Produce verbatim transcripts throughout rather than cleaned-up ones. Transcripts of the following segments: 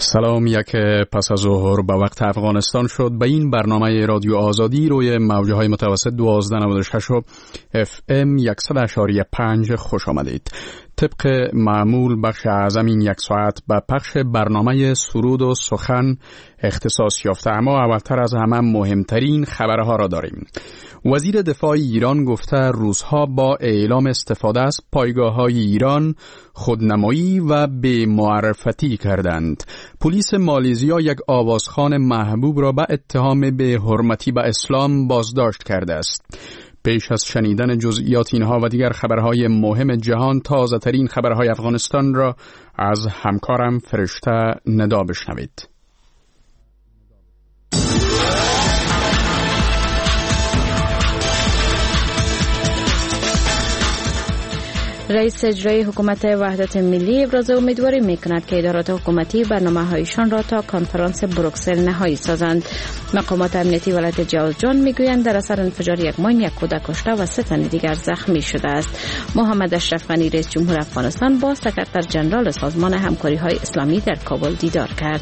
سلام، یک پس از ظهر به وقت افغانستان شد. به این برنامه رادیو آزادی روی موجه های متوسط دوازده نود و شش و اف ام صد و شش و پنج خوش آمدید. طبق معمول بخش اعظم این یک ساعت به پخش برنامه سرود و سخن اختصاص یافته، اما اولتر از همه مهمترین خبرها را داریم. وزیر دفاع ایران گفته روس‌ها با اعلام استفاده از پایگاه‌های ایران خودنمایی و به معرفتی کردند. پلیس مالزیا یک آوازخوان محبوب را به اتهام به حرمتی به اسلام بازداشت کرده است. پیش از شنیدن جزئیات اینها و دیگر خبرهای مهم جهان، تازه ترین خبرهای افغانستان را از همکارم فرشته ندا بشنوید. رئیس اجرایی حکومت وحدت ملی ابراز امیدواری میکند که ادارات حکومتی برنامه‌هایشان را تا کنفرانس بروکسل نهایی سازند. مقامات امنیتی ولایت جوزجان میگویند در اثر انفجار یک ماین یک کودک کشته و سه تن دیگر زخمی شده است. محمد اشرف غنی رئیس جمهور افغانستان با سکرتر ژنرال سازمان همکاری‌های اسلامی در کابل دیدار کرد.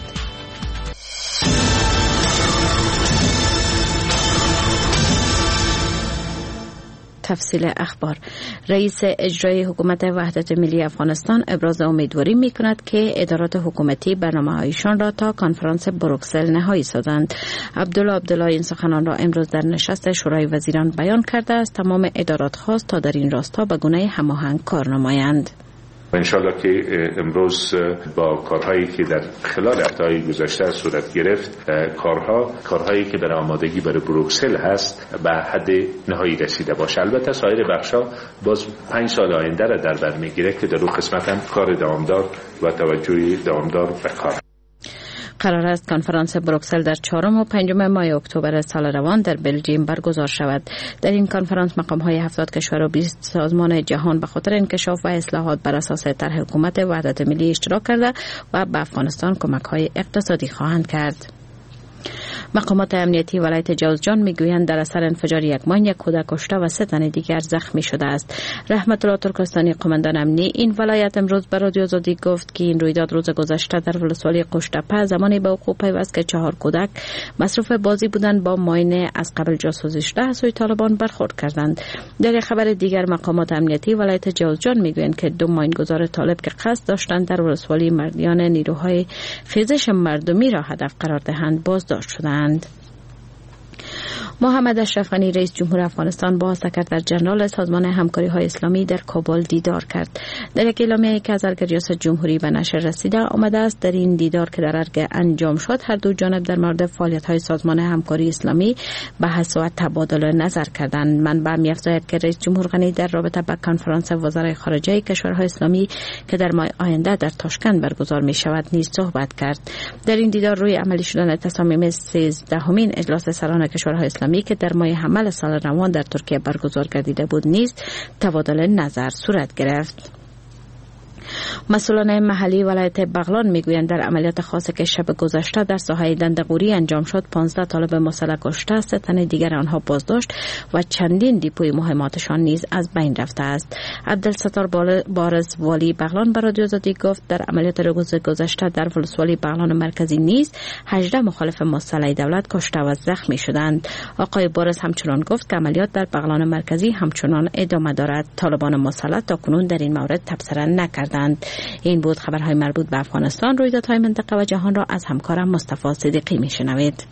تفصیل اخبار. رئیس اجرایی حکومت وحدت ملی افغانستان ابراز امیدواری می کند که ادارات حکومتی برنامه‌هایشان را تا کنفرانس بروکسل نهایی سازند. عبدالله عبدالله این سخنان را امروز در نشست شورای وزیران بیان کرده است. تمام ادارات خواست تا در این راستا به گونه هماهنگ کار نمایند. انشالله که امروز با کارهایی که در خلال هفته‌های گذشته صورت گرفت، کارها کارهایی که در آمادگی برای بروکسل هست به حد نهایی رسیده باشه. البته سایر بخشا باز پنج سال آینده را در بر میگیره که در اون قسمت هم کار دوامدار و توجه دوامدار به کار. قرار است کنفرانس بروکسل در چهارم و پنجم ماه اکتبر سال روان در بلژیم برگزار شود. در این کنفرانس مقام‌های هفتاد کشور و بیست سازمان جهان به خاطر انکشاف و اصلاحات بر اساس طرح حکومت وحدت ملی اشتراک کرده و به افغانستان کمک‌های اقتصادی خواهند کرد. مقامات امنیتی ولایت جوزجان میگویند در اثر انفجار یک ماین یک کودک کشته و سه تن دیگر زخمی شده است. رحمت الله ترکستانی قماندان امنی این ولایت امروز به رادیو آزادی گفت که این رویداد روز گذشته در ولسوالی قشتپه زمانی به وقوع پیوست که چهار کودک مصروف بازی بودند با ماین از قبل جاسوزی شده از سوی طالبان برخورد کردند. در خبر دیگر مقامات امنیتی ولایت جوزجان میگویند که دو ماینگذار طالب که قصد داشتند در ولسوالی مردیان نیروهای خیزش مردمی را هدف قرار دهند بازداشت شدند. محمد اشرف غنی رئیس جمهور افغانستان با سکرتر ژنرال سازمان همکاری‌های اسلامی در کابل دیدار کرد. در یک اعلامیه‌ای که از ریاست جمهوری به نشر رسیده آمده است، در این دیدار که در ارگ انجام شد هر دو جانب در مورد فعالیت‌های سازمان همکاری اسلامی بحث و تبادل نظر کردند. منبع می‌افزاید که رئیس جمهور غنی در رابطه با کنفرانس وزرای خارجه کشورهای اسلامی که در ماه آینده در تاشکند برگزار می‌شود نیز صحبت کرد. در این دیدار روی عملی شدن تصامیم سیزدهمین اجلاس سران کشورهای اسلامی که در ماه حمل سال روان در ترکیه برگزار گردیده بود نیز تبادل نظر صورت گرفت. مسئولان محلی ولایت بغلان میگویند در عملیات خاصی که شب گذشته در ساحه دندقوری انجام شد پانزده طالب مسلح کشته، سه تن دیگر آنها بازداشت و چندین دیپوی مهماتشان نیز از بین رفته است. عبدالستار بارز والی بغلان به رادیو آزادی گفت در عملیات روز گذشته در ولسوالی بغلان مرکزی نیز هجده مخالف مسلح دولت کشته و زخمی شدند. آقای بارز همچنان گفت که عملیات در بغلان مرکزی همچنان ادامه دارد. طالبان مسلح تاکنون در این مورد تبصره نکردند. این بود خبرهای مربوط به افغانستان. رویدادهای منطقه و جهان را از همکارم مصطفی صدیقی میشنوید.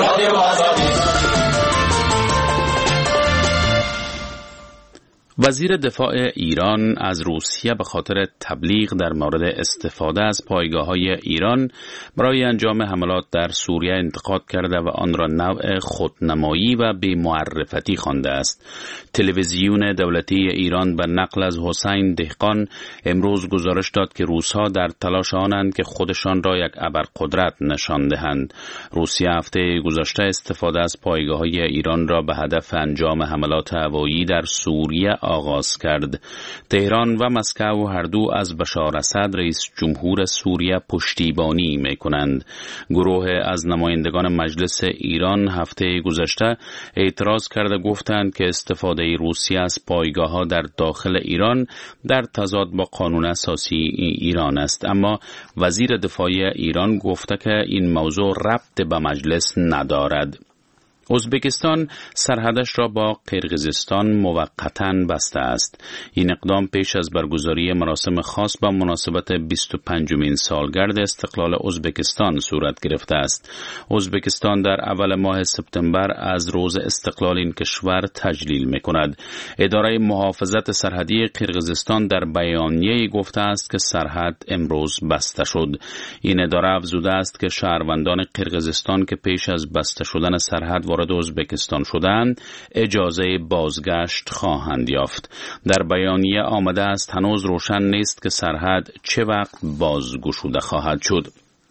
وزیر دفاع ایران از روسیه به خاطر تبلیغ در مورد استفاده از پایگاه‌های ایران برای انجام حملات در سوریه انتقاد کرده و آن را نوع خودنمایی و بی معرفتی خوانده است. تلویزیون دولتی ایران به نقل از حسین دهقان امروز گزارش داد که روس‌ها در تلاش آنند که خودشان را یک ابرقدرت نشان دهند. روسیه هفته گذشته استفاده از پایگاه‌های ایران را به هدف انجام حملات هوایی در سوریه آغاز کرد. تهران و مسکو هر دو از بشار اسد رئیس جمهور سوریه پشتیبانی می کنند. گروه از نمایندگان مجلس ایران هفته گذشته اعتراض کرده گفتند که استفاده روسیه از پایگاه‌ها در داخل ایران در تضاد با قانون اساسی ایران است، اما وزیر دفاع ایران گفته که این موضوع ربط به مجلس ندارد. ازبکستان سرحدش را با قرقیزستان موقتاً بسته است. این اقدام پیش از برگزاری مراسم خاص با مناسبت بیست و پنجمین سالگرد استقلال ازبکستان صورت گرفته است. ازبکستان در اول ماه سپتامبر از روز استقلال این کشور تجلیل می‌کند. اداره محافظت سرحدی قرقیزستان در بیانیه‌ای گفته است که سرحد امروز بسته شد. این اداره افزوده است که شهروندان قرقیزستان که پیش از بسته شدن سرحد وارد ازبکستان شدند اجازه بازگشت خواهند یافت. در بیانیه آمده است هنوز روشن نیست که سرحد چه وقت بازگشوده خواهد شد.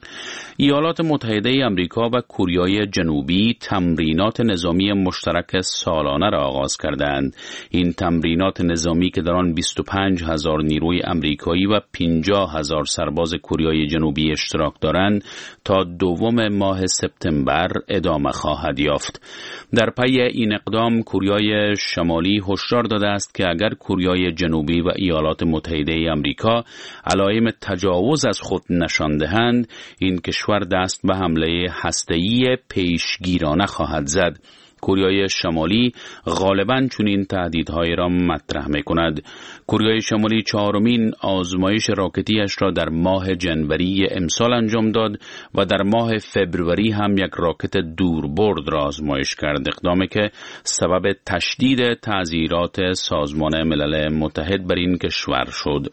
ایالات متحده آمریکا و کره جنوبی تمرینات نظامی مشترک سالانه را آغاز کردند. این تمرینات نظامی که در آن بیست و پنج هزار نیروی آمریکایی و پنجاه هزار سرباز کره جنوبی اشتراک دارند تا دوم ماه سپتامبر ادامه خواهد یافت. در پی این اقدام کره شمالی هشدار داده است که اگر کره جنوبی و ایالات متحده آمریکا علائم تجاوز از خود نشان دهند، این کشور دست به حمله هسته‌ای پیشگیرانه خواهد زد. کره شمالی غالباً چنین تهدیدهای را مطرح می‌کند. کره شمالی چهارمین آزمایش راکتیش را در ماه جنوری امسال انجام داد و در ماه فبروری هم یک راکت دوربرد را آزمایش کرد، اقدامی که سبب تشدید تعزیرات سازمان ملل متحد بر این کشور شد.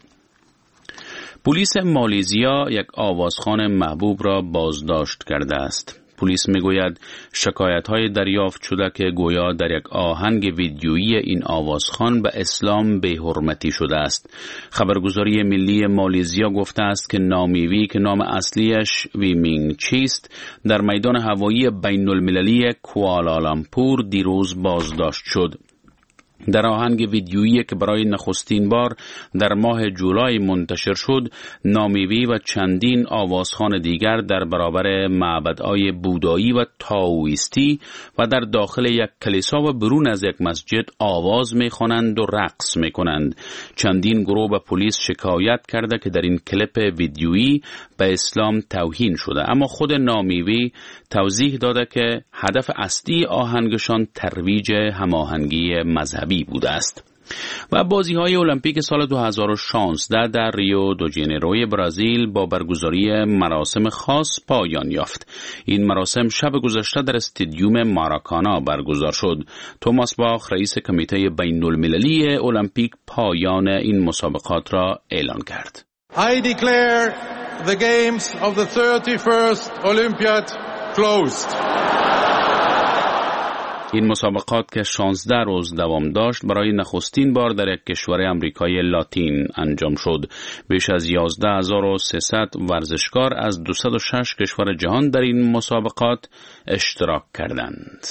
پلیس مالزیا یک آوازخوان محبوب را بازداشت کرده است. پلیس میگوید شکایت‌های دریافت شده که گویا در یک آهنگ ویدیویی این آوازخوان به اسلام بی‌حرمتی شده است. خبرگزاری ملی مالزیا گفته است که نامیوی که نام اصلیش وی مینگ چیست در میدان هوایی بین المللی کوالالامپور دیروز بازداشت شد. در آهنگ ویدیویی که برای نخستین بار در ماه جولای منتشر شد، نامیوی و چندین آوازخوان دیگر در برابر معبدهای بودایی و تائویستی و در داخل یک کلیسا و برون از یک مسجد آواز می‌خوانند و رقص می‌کنند. چندین گروه به پلیس شکایت کرده که در این کلیپ ویدیویی به اسلام توهین شده، اما خود نامیوی توضیح داده که هدف اصلی آهنگشان ترویج هماهنگی مذهبی بوده است. و بازی‌های المپیک سال دو هزار و شانزده در ریو دو ژانیروی برزیل با برگزاری مراسم خاص پایان یافت. این مراسم شب گذشته در استادیوم ماراکانا برگزار شد. توماس باخ رئیس کمیته بین‌المللی المپیک پایان این مسابقات را اعلان کرد. I declare the games of the thirty-first Olympiad closed. این مسابقات که شانزده روز دوام داشت برای نخستین بار در یک کشور آمریکای لاتین انجام شد. بیش از یازده هزار و سیصد ورزشکار از دویست و شش کشور جهان در این مسابقات اشتراک کردند.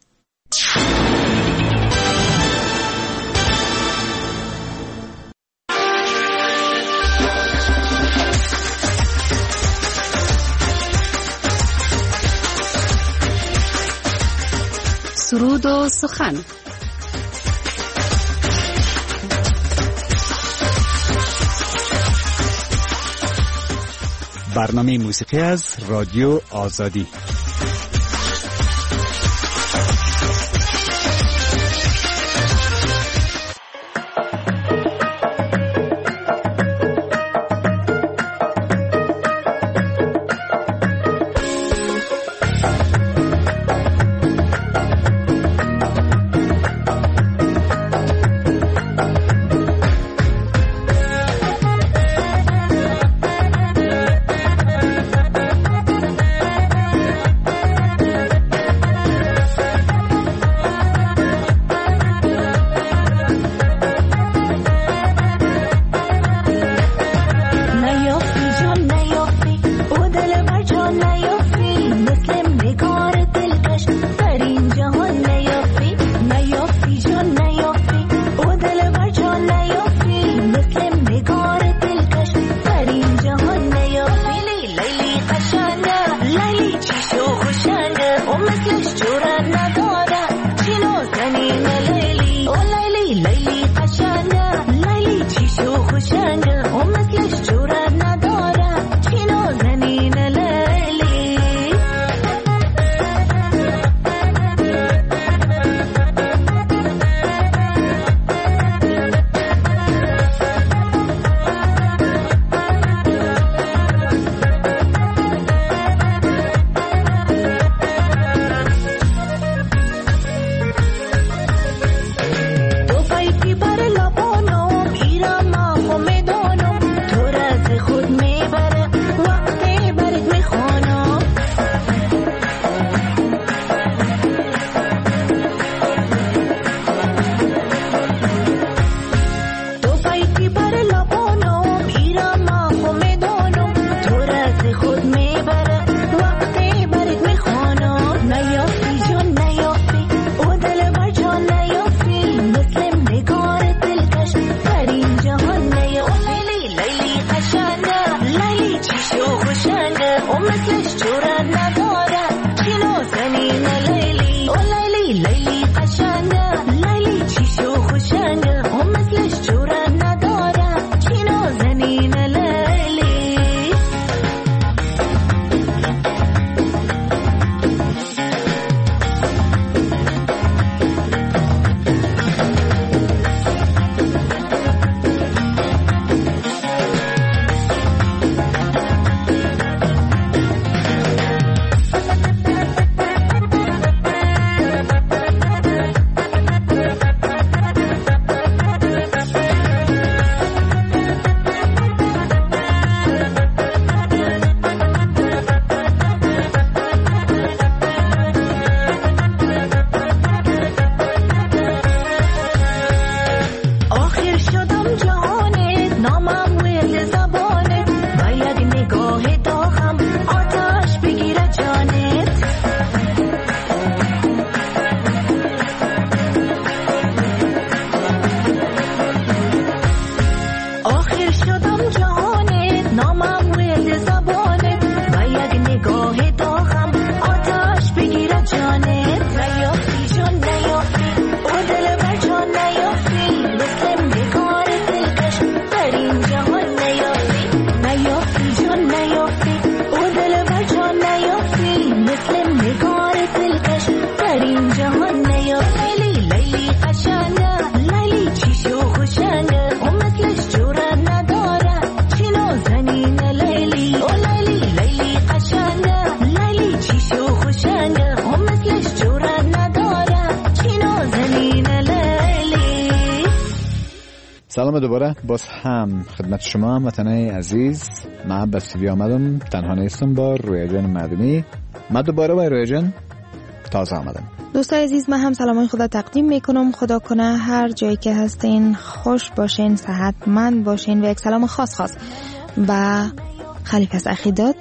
سرود و سخن. برنامه موسیقی از رادیو آزادی. و مثلش جورت ندارم چینو زنین لیلی او لیلی لیلی قشنگه لیلی چیشو خوشنگه و مثلش جورت ندارم چینو زنین لیلی سلام دوباره باز هم خدمت شما هموطنان عزیز. من به استودیو آمدم، تنها نیستم، با رویا جان مردمی. من دوباره با رویا جان تازه آمدم. دوستای عزیز، من هم سلامای خدا تقدیم میکنم. خدا کنه هر جایی که هستین خوش باشین، صحتمند باشین. و یک سلام خاص خاص و خلیفه سخیدات،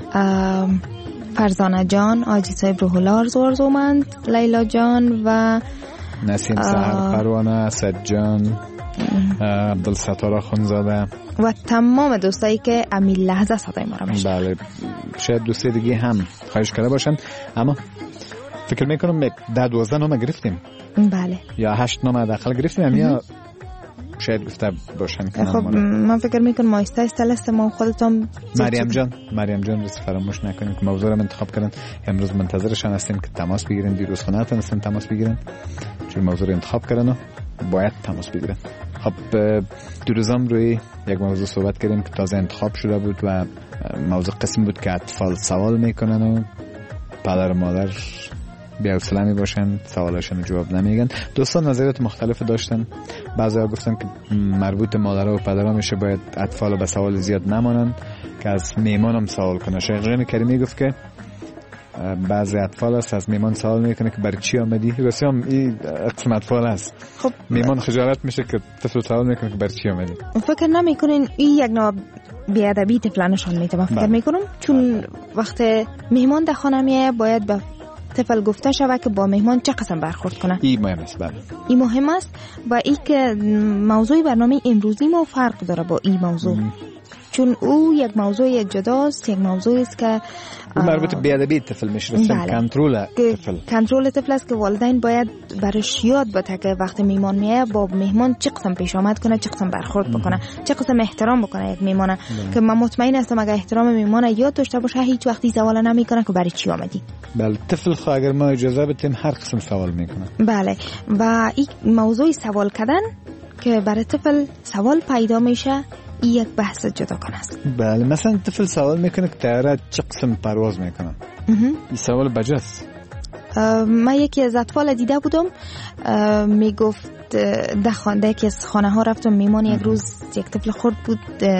فرزانه جان، آجی صاحب روح الله آرزو آرزومند، لیلا جان و نسیم سحر پروانه، اسد جان، عبدالستار خونزاده و تمام دوستایی که امی لحظه صدای ما را میشنون. بله، شاید دوستی دیگه هم خواهش کرده باشن، اما فکر میکنم ده دوازده نامه گرفتیم. بله، یا هشت نامه داخل گرفتیم، یا شاید گفته باشن که خب من فکر میکنم مایسته است لست ما خودتون. مریم جان مریم جان رس فراموش نکنید که موضوع رو انتخاب کردن. امروز منتظرشان هستیم که تماس بگیرن. دیروز خونه تونستن تماس بگیرن، چون موضوع رو انتخاب کردن و باید تماس بگیرن. خب دیروزم روی یک موضوع صحبت کردیم که تازه انتخاب شده بود و موضوع قسم بود که اطفال سوال میکنن و پدر و مادر بی‌حوصله میباشن، سوالاشون جواب نمیگن. دوستان نظریات مختلف داشتن. بعضیا گفتن که مربوط مادرها و پدرها میشه باید اطفال به سوال زیاد نمانن، که از میمانم سوال کنه. شیخ غنی کریمی گفت که بعضی اطفال هست از میمان سوال میکنه که برای چی آمدی؟ راستی هم این قسم اطفال هست. خب میمان خجالت میشه که طفل سوال میکنه که برای چی آمدی. فکر نمیکنین این یک نوع بیادبی طفلانشان میته؟ من فکر میکنم چون وقت مهمان در خانه میه باید به طفل گفته شود که با مهمان چه قسم برخورد کنه. این مهم است. بله، این مهم است و این که موضوع برنامه امروزی ما فرق داره با این موضوع ام. چون او یک موضوع جداست، یک موضوعی است که مربوط به بی‌ادبی طفل میشه، بله. کنترل طفل کنترل طفل است که والدین باید برش یاد بده که وقتی میهمان میاد با مهمان چه قسم پیش آمد کنه، چه قسم برخورد بکنه، چه قسم احترام بکنه یک میهمان. که من مطمئن هستم اگه احترام میهمان یاد داشته باشه هیچ وقتی سوال نمیکنه که برای چی آمدی. بله، طفل خو اگر ما اجازه بدیم هر قسم سوال میکنه. بله، و این موضوع سوال کردن که برای طفل سوال پیدا میشه این یک بحث جداگانه است. بله، مثلا طفل سوال میکنه که طیاره چه قسم پرواز میکنه. این سوال بجاست. من یکی از اطفال دیده بودم میگفت ده خانه یکی از خانه ها رفتم میمان، یک روز یک طفل خرد بود،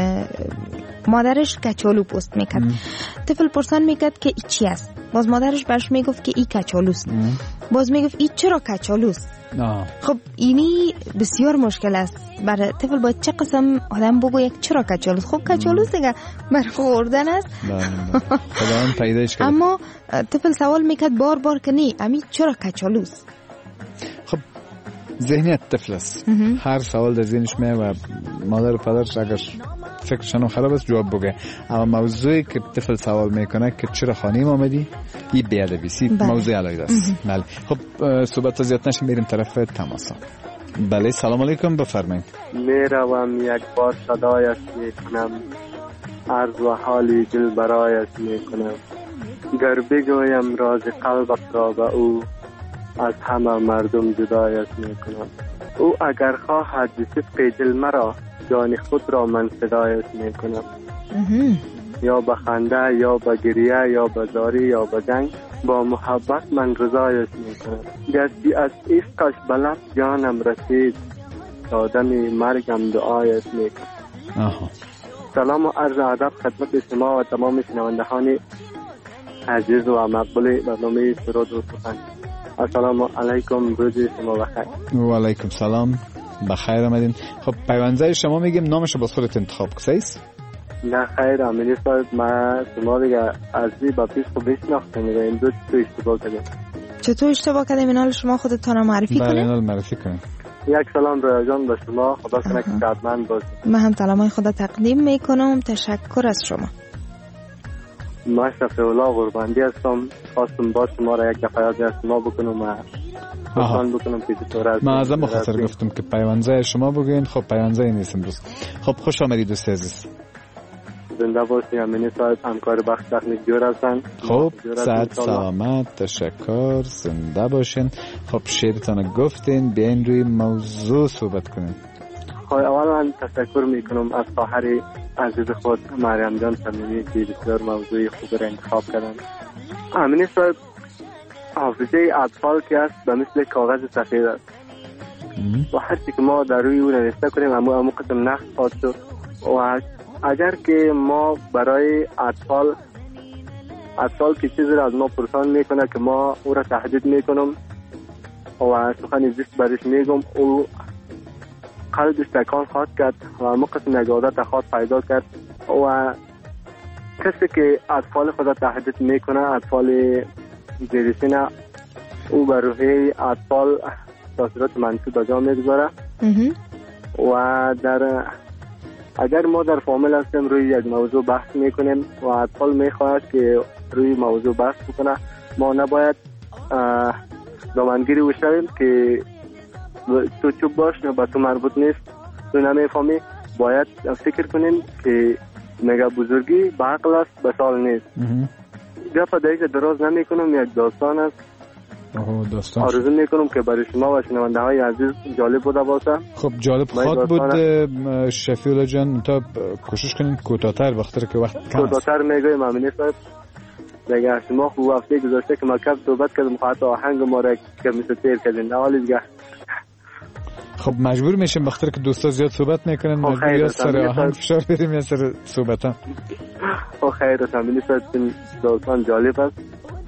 مادرش کچالو پست میکرد. طفل پرسان میکرد که ای چی است؟ باز مادرش برش میگفت که ای کچالوست. باز میگفت ای چرا کچالوست؟ خب اینی بسیار مشکل است. برای طفل باید چه قسم آدم بگو یک چرا کچالوست؟ خب کچالوست دیگه برای خوردن است. خدا پیداش کرد. اما طفل سوال میکرد بار بار که نی امی چرا کچالوست؟ خب ذهنیت طفل است. هر سوال در ذهنش میاد و مادر و پدرش اگر فکرشان خراب است جواب بگه. اما موضوعی که طفل سوال میکنه که چرا خانه آمدی، این بیادبی سی موضوع علیه است. بله. خب صحبت زیاد نشه، میریم طرف تماسا. بله سلام علیکم، بفرمایید. میروم یک بار صدایت میکنم، عرض و حالی دل برایت میکنم، گر بگویم راز قلبت را به او، از همه مردم جدایت میکنم. او اگر خواهد به صدق دل مرا، جان خود را من فدایت میکنم. یا به خنده یا به گریه یا به زاری یا به جنگ، با محبت من رضایت میکنم. گرچه از عشقش به لب جانم رسید، تا دم مرگم دعایت میکنم. سلام و عرض ادب خدمت شما و تمام شنوندگان عزیز و مقبول برنامه سرود و سخن. السلام علیکم، روز شما بخیر. و علیکم سلام، بخیر آمدین. خب پیوندزای شما میگیم نامشو با خودت انتخاب کسیست؟ نه خیر امینی صاحب، من شما دیگه ازی با پیش خوب بشناختم و این دو تو اشتباه کردیم. چطور اشتباه کردیم؟ اینال شما خودتان معرفی کنید؟ بله اینال معرفی کنید. یک سلام رویا جان به شما، خدا کنه که قدرمند باشید. من هم سلامای خدا تقدیم میکنم، تشکر از شما. من شفیع الله قرباندی هستم، خواستم با شما را یک دفعه یاد از شما بکنم و خواستم بکنم که دکتر از من ازم بخاطر گفتم که پیوندزای شما بگوین. خب پیوندزای نیست امروز. خب خوش آمدید دوست عزیز. زنده باشی امینی صاحب، همکار بخش تکنیک جور هستن. خب صحت سلامت، تشکر، زنده باشین. خب شعرتان گفتین، بیاین روی موضوع صحبت کنین. خب اولا تشکر میکنم از خواهر عزیز خود مریم جان صمیمی که بسیار موضوع خوب را انتخاب کردن. امینی صاحب، حافظه اطفال که است به مثل کاغذ سفید است و هر چی که ما در روی او نوشته کنیم امو امو قسم نقش خواهد شد. و اگر که ما برای اطفال اطفال که چیزی را از ما پرسان میکنه که ما او را تهدید میکنم و سخن زشت برش میگم، او قلبش تکان خواهد کرد و امو قسم یک عادت خواهد پیدا کرد. و کسی که اطفال خود تهدید میکنه، اطفال زیر سن، او بر روحیه اطفال تاثیرات منفی به جا میگذاره. و در اگر ما در فامیل هستیم روی یک موضوع بحث میکنیم و اطفال میخواهد که روی موضوع بحث بکنه، ما نباید دامنگیری او شویم که تو چوب باش به تو مربوط نیست، تو نمیفهمی. باید فکر کنیم که مگه بزرگی به عقل است، به سال نیست. گپ دیگه دراز نمی کنم، یک داستان است. آرزو میکنم که برای شما و شنونده های عزیز جالب بوده باشه. خب جالب خواهد بود شفیع الله جان، تا کوشش کنین کوتاه‌تر بخاطر که وقت کم است. کوتاه‌تر میگویم امینی صاحب. دیگه شما خوب هفته گذشته که مکتب صحبت کردم، خواهد آهنگ ما را که مثل تیر کردین حالی دیگه. خب مجبور میشیم بخاطر که دوستا زیاد صحبت میکنن، مجبور یا سر آهنگ فشار بدیم یا سر صحبت هم. خب خیر است امینی صاحب، داستان جالب است.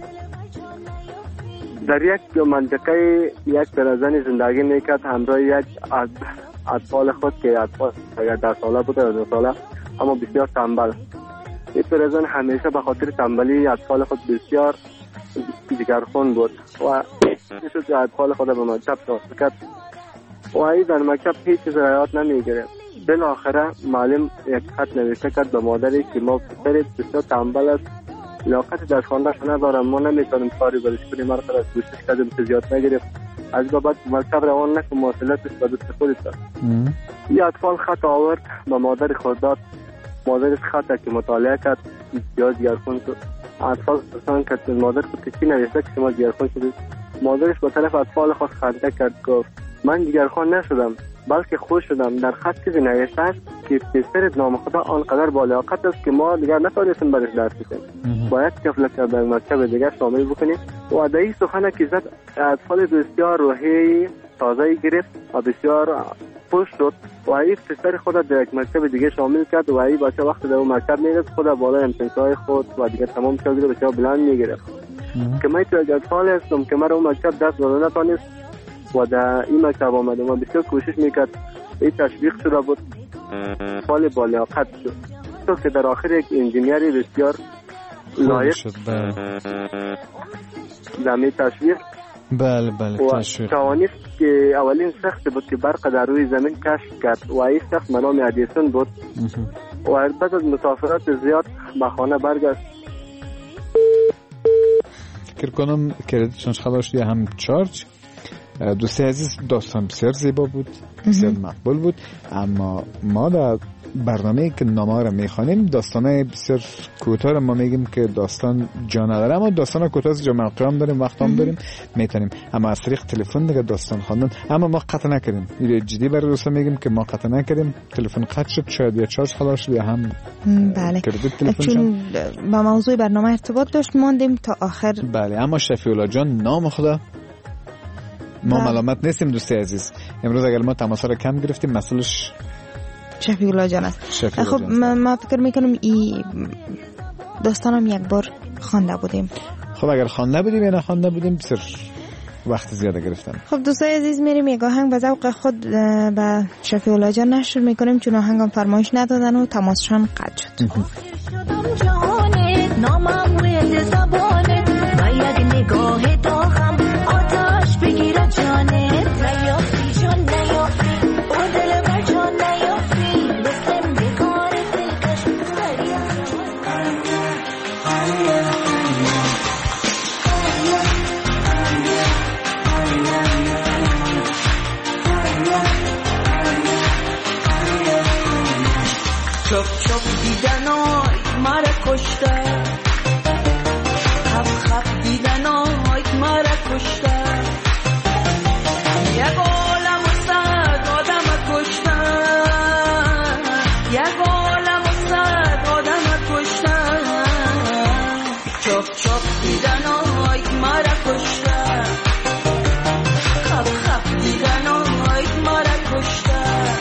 در یک منطقه یک پرزن زندگی میکرد همراه یک اطفال خود که اطفال ده ساله بود یا دو ساله، اما بسیار تنبل. این پرزن همیشه به خاطر تنبلی اطفال خود بسیار جگرخون بود و شد که اطفال خود به مکتب داخل کرد و این در مکتب هیچ چیز رعایت نمیگرفت. بالاخره معلم یک خط نوشته کرد به مادری که ما پسرت بسیار تنبل است، لیاقت در خواندنش ندارم، ما نمیتونیم کاری برش کنیم. هر قدر کوشش کردیم که زیاد نگرفت. از بعد مکتب روان نشد، مواصلاتش به دوست خودش داد. این اطفال خط آورد به مادر خود داد. مادرش خط که مطالعه کرد بسیار جگرخون شد. اطفال پرسان کرد مادر خود که چی نوشته که شما جگرخون شدید؟ مادرش با طرف اطفال خود خنده کرد، گفت من جگرخون نشدم بلکه خوش شدم. در خط چیزی نوشته است که پسرت نام خدا آنقدر با لیاقت است که ما دیگر نتوانستیم برش درس بدیم، باید کفلت در مکتب دیگر شامل بکنیم. و در این سخنه که زد اطفال بسیار روحی تازه گرفت و بسیار خوش شد و این پسر خود در یک مکتب دیگه شامل کرد و این بچه وقت در اون مکتب میرفت خود بالای امتحانهای خود و دیگه تمام شاگرد بسیار بلند میگرفت. که من تو یک اطفال هستم که من اون مکتب دست داده نتوانست و در این مکتب آمده و بسیار کوشش میکرد. این تشویق شده بود، فال با لیاقت شد تو که در آخر یک انجینیری بسیار لایق شد. زمین تشویق بله بله تشویق توانست که اولین شخص بود که برق در روی زمین کشف کرد و این شخص منام ادیسون بود و بعد از مسافرت زیاد به خانه برگشت. فکر کنم کردیتشون خلاص شد یا هم چارج. دوستی عزیز داستان بسیار زیبا بود، بسیار مقبول بود، اما ما در برنامه‌ای که نامه را میخوانیم داستانای بسیار کوتاه ما میگیم که داستان جا نداره، اما داستان کوتاه جا مقطوع هم داریم، وقت هم داریم میتونیم، اما از طریق تلفن دیگه داستان خواندن. اما ما قطع نکردیم، این جدی برای دوستا میگیم که ما قطع نکردیم، تلفن قطع شد، شاید یا چارج خلاص شد یا هم بله چون با موضوع برنامه ارتباط داشت ماندیم تا آخر. بله اما شفیع الله جان نام خدا ما ملامت نیستیم دوستی عزیز. امروز اگر ما تماس را کم گرفتیم مسئولش شفیع الله جان است. خب ما فکر میکنم این داستانم یک بار خوانده بودیم. خب اگر خوانده بودیم یا نخوانده بودیم بسیار وقت زیاده گرفتم. خب دوستای عزیز میریم یک آهنگ به ذوق خود به شفیع الله جان نشر میکنیم چون آهنگم فرمایش ندادن و تماسشان قطع شد. نامم روی زبانت و یک نگاه داغم آتش بگیره جانت. نیافتی جان نیافتی او دل بر جان نیافتی بسلم بکار دلکش دریا چپ چپ دیدنای مرا کشته، خب خب دیدنای مرا کشته، یک عالم و صد آدم کشته، یک عالم و صد آدم کشته، چپ چپ دیدنای مرا کشته، خب خب دیدنای مرا کشته.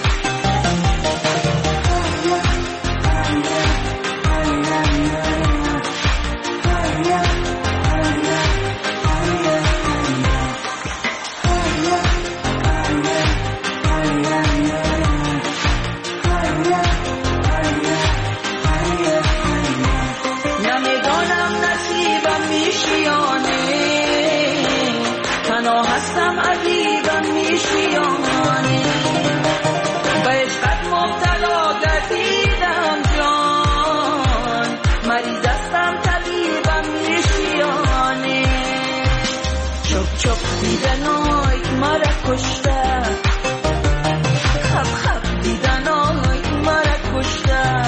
هستم عزیزم میشیانه به عشقت مبتلا گردیدم جان، مریض هستم طبیبم میشیانه. چپ چپ دیدنای مرا کشته، خب خب دیدنای مرا کشته،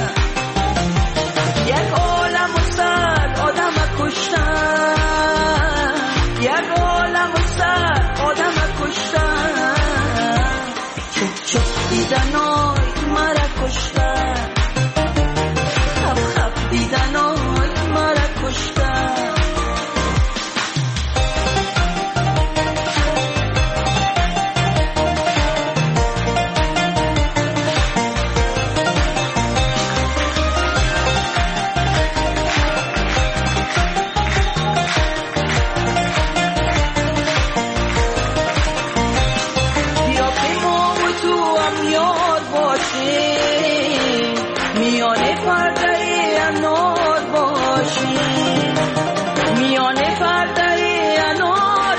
یک عالم و صد آدم کشته، یک عالم و صد آدم کشته، چپ چپ دیدنای مرا کشته، خب خب دیدنای مرا کشته. میانه پرده انار باشی، میانه پرده انار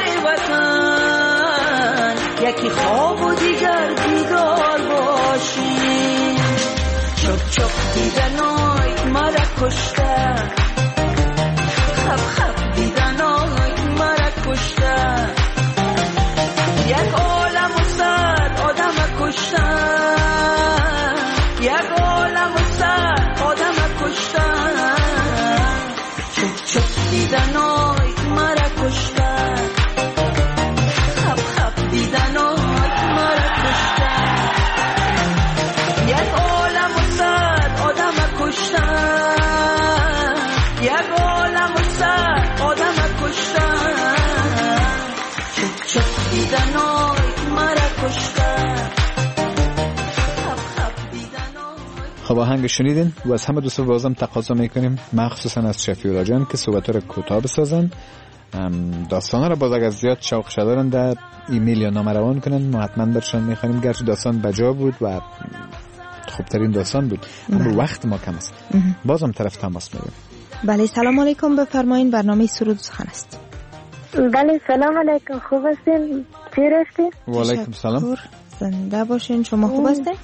وطن، یکی خواب و دیگر بیدار باشی. چپ چپ دیدنای مرا کشته، خب خب دیدنای مرا کشته، یک عالم و صد آدم کشته، یک عالم و صد آدم کشته، چپ چپ دیدنای مرا کشته، خب خب دیدنای مرا کشته، یک عالم و صد آدم کشته، یک عالم و صد آدم کشته، چپ چپ دیدنای مرا کشته. خب آهنگ شنیدین و از همه دوستان بازم تقاضا میکنیم مخصوصا از شفیع الله جان که صحبت را کوتاه بسازن، داستانا را باز اگر زیاد شوق دارن در ایمیل یا نامه روان کنن، ما حتما برشان میخوانیم، گرچه داستان بجا بود و خوبترین داستان بود اما وقت ما کم است. بازم طرف تماس میگیم. بله سلام علیکم، بفرمایید، برنامه سرود سخن است. بله سلام علیکم، خوب هستین؟ چی رفتی؟ و علیکم سلام، زنده باشین. شما خوب هستین؟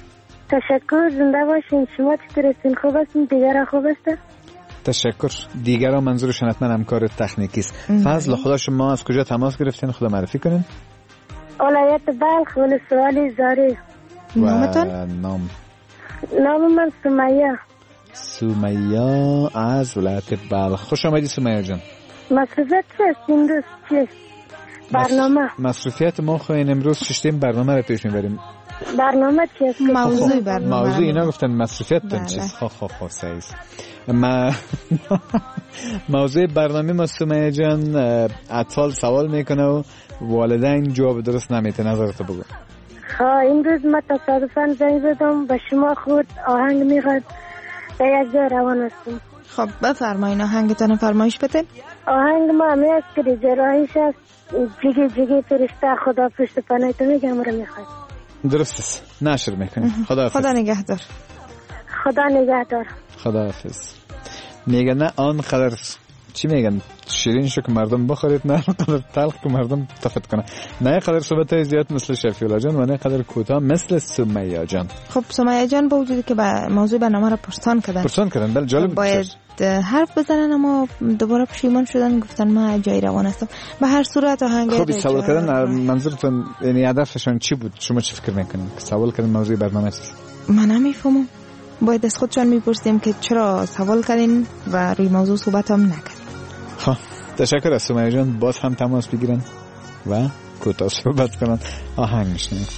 تشکر، زنده باشین. شما چطور هستین؟ خوب هستین؟ دیگر خوب هستن؟ تشکر. دیگران منظورشون حتما همکار تکنیکی است. فضل، خدا شما از کجا تماس گرفتین؟ خدا معرفی کنین. ولایت بلخ، ولسوالی زاری. نامتون؟ نام نام من سمیه. سمیه از ولایت بلخ. خوش آمدید سمیه جان. مصروفیت چی است این روز؟ چی برنامه؟ مصروفیت ما خواهیم امروز ششتیم برنامه را پیش میبریم. برنامه چی است؟ موضوع برنامه. موضوع اینا گفتن مصروفیت تن چیست؟ خب خب خب صحیح است. ما موضوع برنامه ما سمیه جان، اطفال سوال میکنه و والدین جواب درست نمیته. نظرتو بگو. ها، این روز ما تصادفاً زنگ زدم به شما، خود آهنگ میخواد به یک جا روان هستم. خب بفرمایین آهنگتان فرمایش بدین. آهنگ ما همی است که جراحیش است جگی جگی فرشته خدا پشت پناه تو میگم رو میخواد. درست است، نشر میکنیم. خدا خدا نگهدار. خدا نگهدار. خدا حافظ. میگه نه آنقدر چی میگن شیرین شو که مردم بخورید، نه آنقدر تلخ که مردم تفت کنه. نه قدر صحبت زیاد مثل شفیولا جان و نه قدر کوتاه مثل سمیه جان. خب سمیه جان با وجودی که با موضوع برنامه را پرسان کردن پرسان کردن بله جالب باید حرف بزنن، اما دوباره پشیمان شدن، گفتن من جای روان هستم. به هر صورت آهنگ خب سوال کردن منظورتون یعنی هدفشون چی بود؟ شما چی فکر میکنین که سوال کردن موضوع برنامه است؟ من نمیفهمم. باید از خودشان میپرسیم که چرا سوال کردین و روی موضوع صحبت هم نکردین. ها، تشکر از سمیه جان. باز هم تماس بگیرن و کوتاه صحبت کنن. آهنگ میشنیم.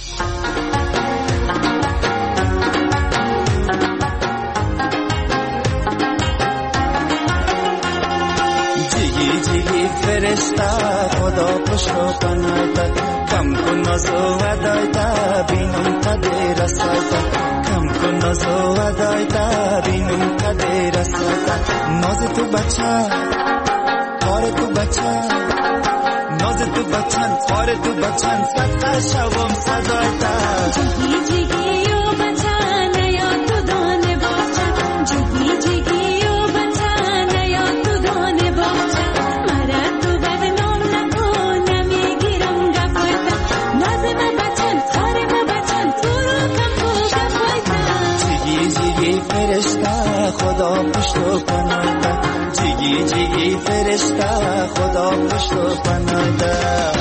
جیگی جیگی فرشته خدا پشت و پناه کم کن ناز و ودایتا بینم قدر رسایتا کم کن ناز و ودایتا بینم قدر رسایتا ناز تو بچه کار تو بچه ناز تو بچن کار تو بچن صدقه شوم صدایتا جگی جگی و بچن یا تو دانه باچن جگی جگی و بچن یا تو دانه باچن مرد تو بدنام نکن نمیگیرم گفایتا ناز ما بچن کار ما بچن تو رو کم کو گفایتا جگی جگی فرشته خدا پشت و پناه جگی جگی فرشته خدا پشت و پناه ده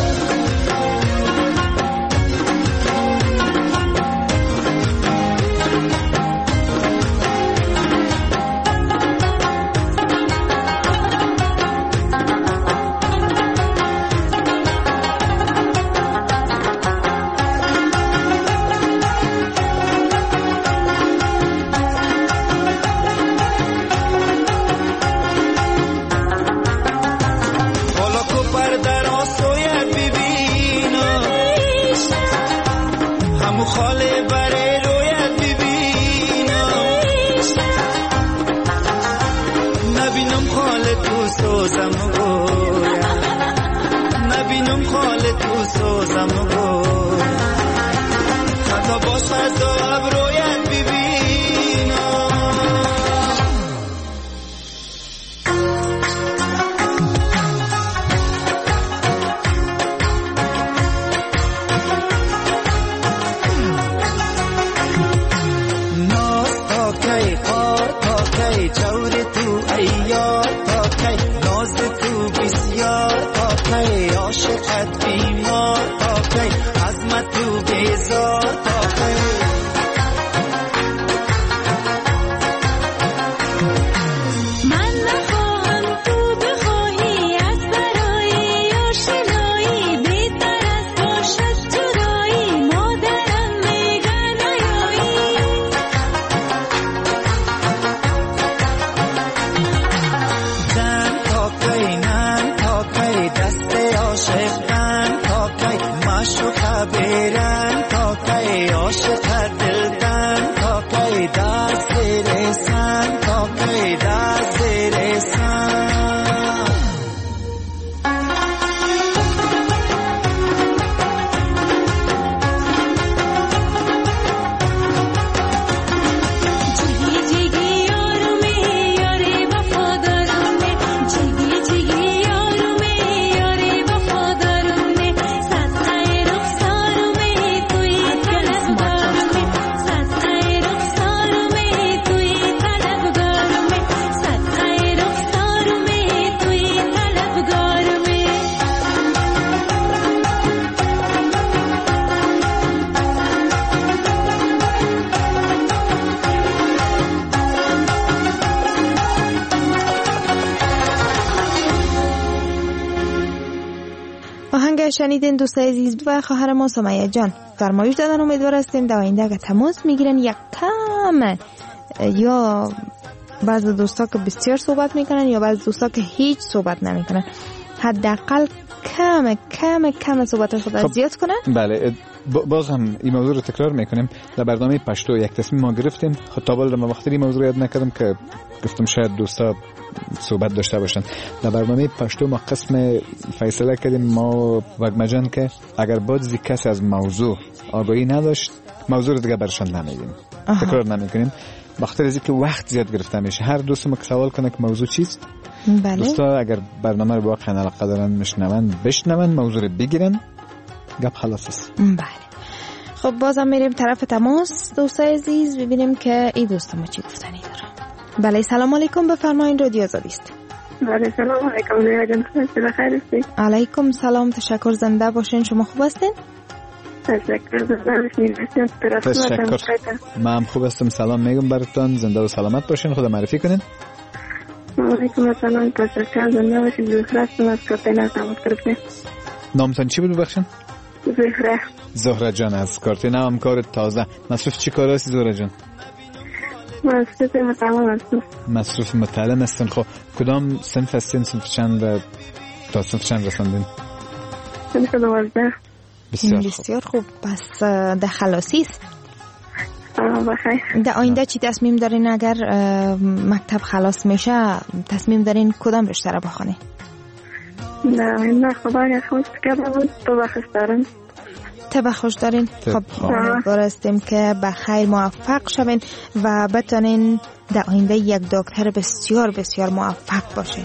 که شنیدین دوستای عزیز و خواهر ما سمیه جان فرمایش دادن. امیدوار هستیم در آینده اگه تماس میگیرن یک کم یا بعض دوستا که بسیار صحبت میکنن یا بعض دوستا که هیچ صحبت نمیکنن حداقل کم کم کم صحبت خود خب زیاد کنن. بله باز هم این موضوع رو تکرار میکنیم. در برنامه پشتو یک تصمیم ما گرفتیم. خب تا بالا من وقتی این موضوع یاد نکردم که گفتم شاید دوستا صحبت داشته باشن. در برنامه پشتو ما قسم فیصله کردیم ما وگمجان که اگر بعضی کسی از موضوع آگاهی نداشت موضوع رو دیگه برشان نمیگیم، تکرار نمیکنیم. بخاطر از اینکه وقت زیاد گرفته میشه هر دوست ما که سوال کنه که موضوع چیست. بله. دوستا اگر برنامه رو واقعا علاقه دارن میشنون بشنون موضوع رو بگیرن گپ خلاص است. بله. خب بازم میریم طرف تماس دوستای عزیز ببینیم که این دوست ما چی گفتنی داره. بله سلام علیکم بفرمایید رادیو آزادی است. بله سلام علیکم زیاد جان بخیر هستید؟ علیکم سلام تشکر زنده باشین. شما خوب هستین؟ تشکر زنده باشین. تشکر. من خوب هستم. سلام میگم براتون زنده و سلامت باشین. خدا معرفی کنین. علیکم السلام تشکر زنده باشین. زهره هستم از کارتین تماس گرفتم. نامتون چی بود ببخشید؟ زهره. زهره جان از کارتین هم کار تازه. مصروف چی کار هستی زهره جان؟ مصروف متعلم هستم. مصروف متعلم هستن. خب کدام صنف هستین؟ صنف چند تا صنف چند رساندین؟ صنف دوازده. بسیار, بسیار خوب. پس در خلاصی است. بخیر. در آینده چی تصمیم دارین اگر مکتب خلاص میشه تصمیم دارین کدام رشته را بخونین؟ نه آینده خدا اگر خوش کرده بود تو بخش دارین. تبه خوش دارین. خب امیدوار هستیم که به خیر موفق شوین و بتونین در آینده یک دکتر بسیار بسیار موفق باشین.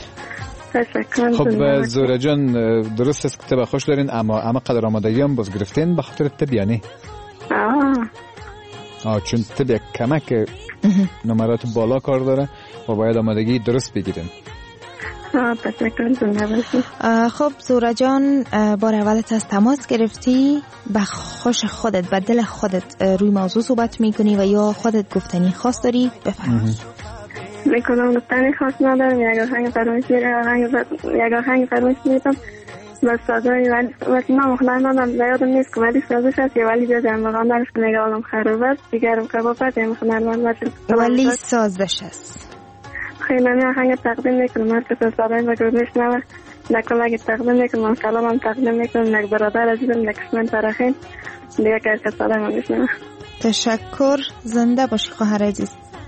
خب زهره جان درست است که تبه خوش دارین اما اما قدر آمادگی هم باز گرفتین به خاطر تب یعنی؟ آه آه چون تب یک کمک نمرات بالا کار داره و باید آمادگی درست بگیرین. خب زهره جان بار اولت از تماس گرفتی به خوش خودت به دل خودت روی موضوع صحبت میکنی و یا خودت گفتنی خاص داری بفرمایید. میکنم گفتنی خاص ندارم. یک آهنگ فرمایش میرم یک آهنگ فرمایش میرم بس صدای ولی وقتی من مخلص ندارم یادم نیست که ولی سازش هست یه ولی جاده مقام درش که نگه آلم خراب است دیگرم کباب یه مخنرمان ولی سازش هست. خیلی من آهنگ تقدیم میکنم هر کس صدای و گروه میشنوه نکل اگه تقدیم میکنم سلام هم تقدیم میکنم نک برادر عزیزم نکشمن ترخین دیگه که هر کس صدای من میشنوه. تشکر. زنده باشی خواهر عزیز.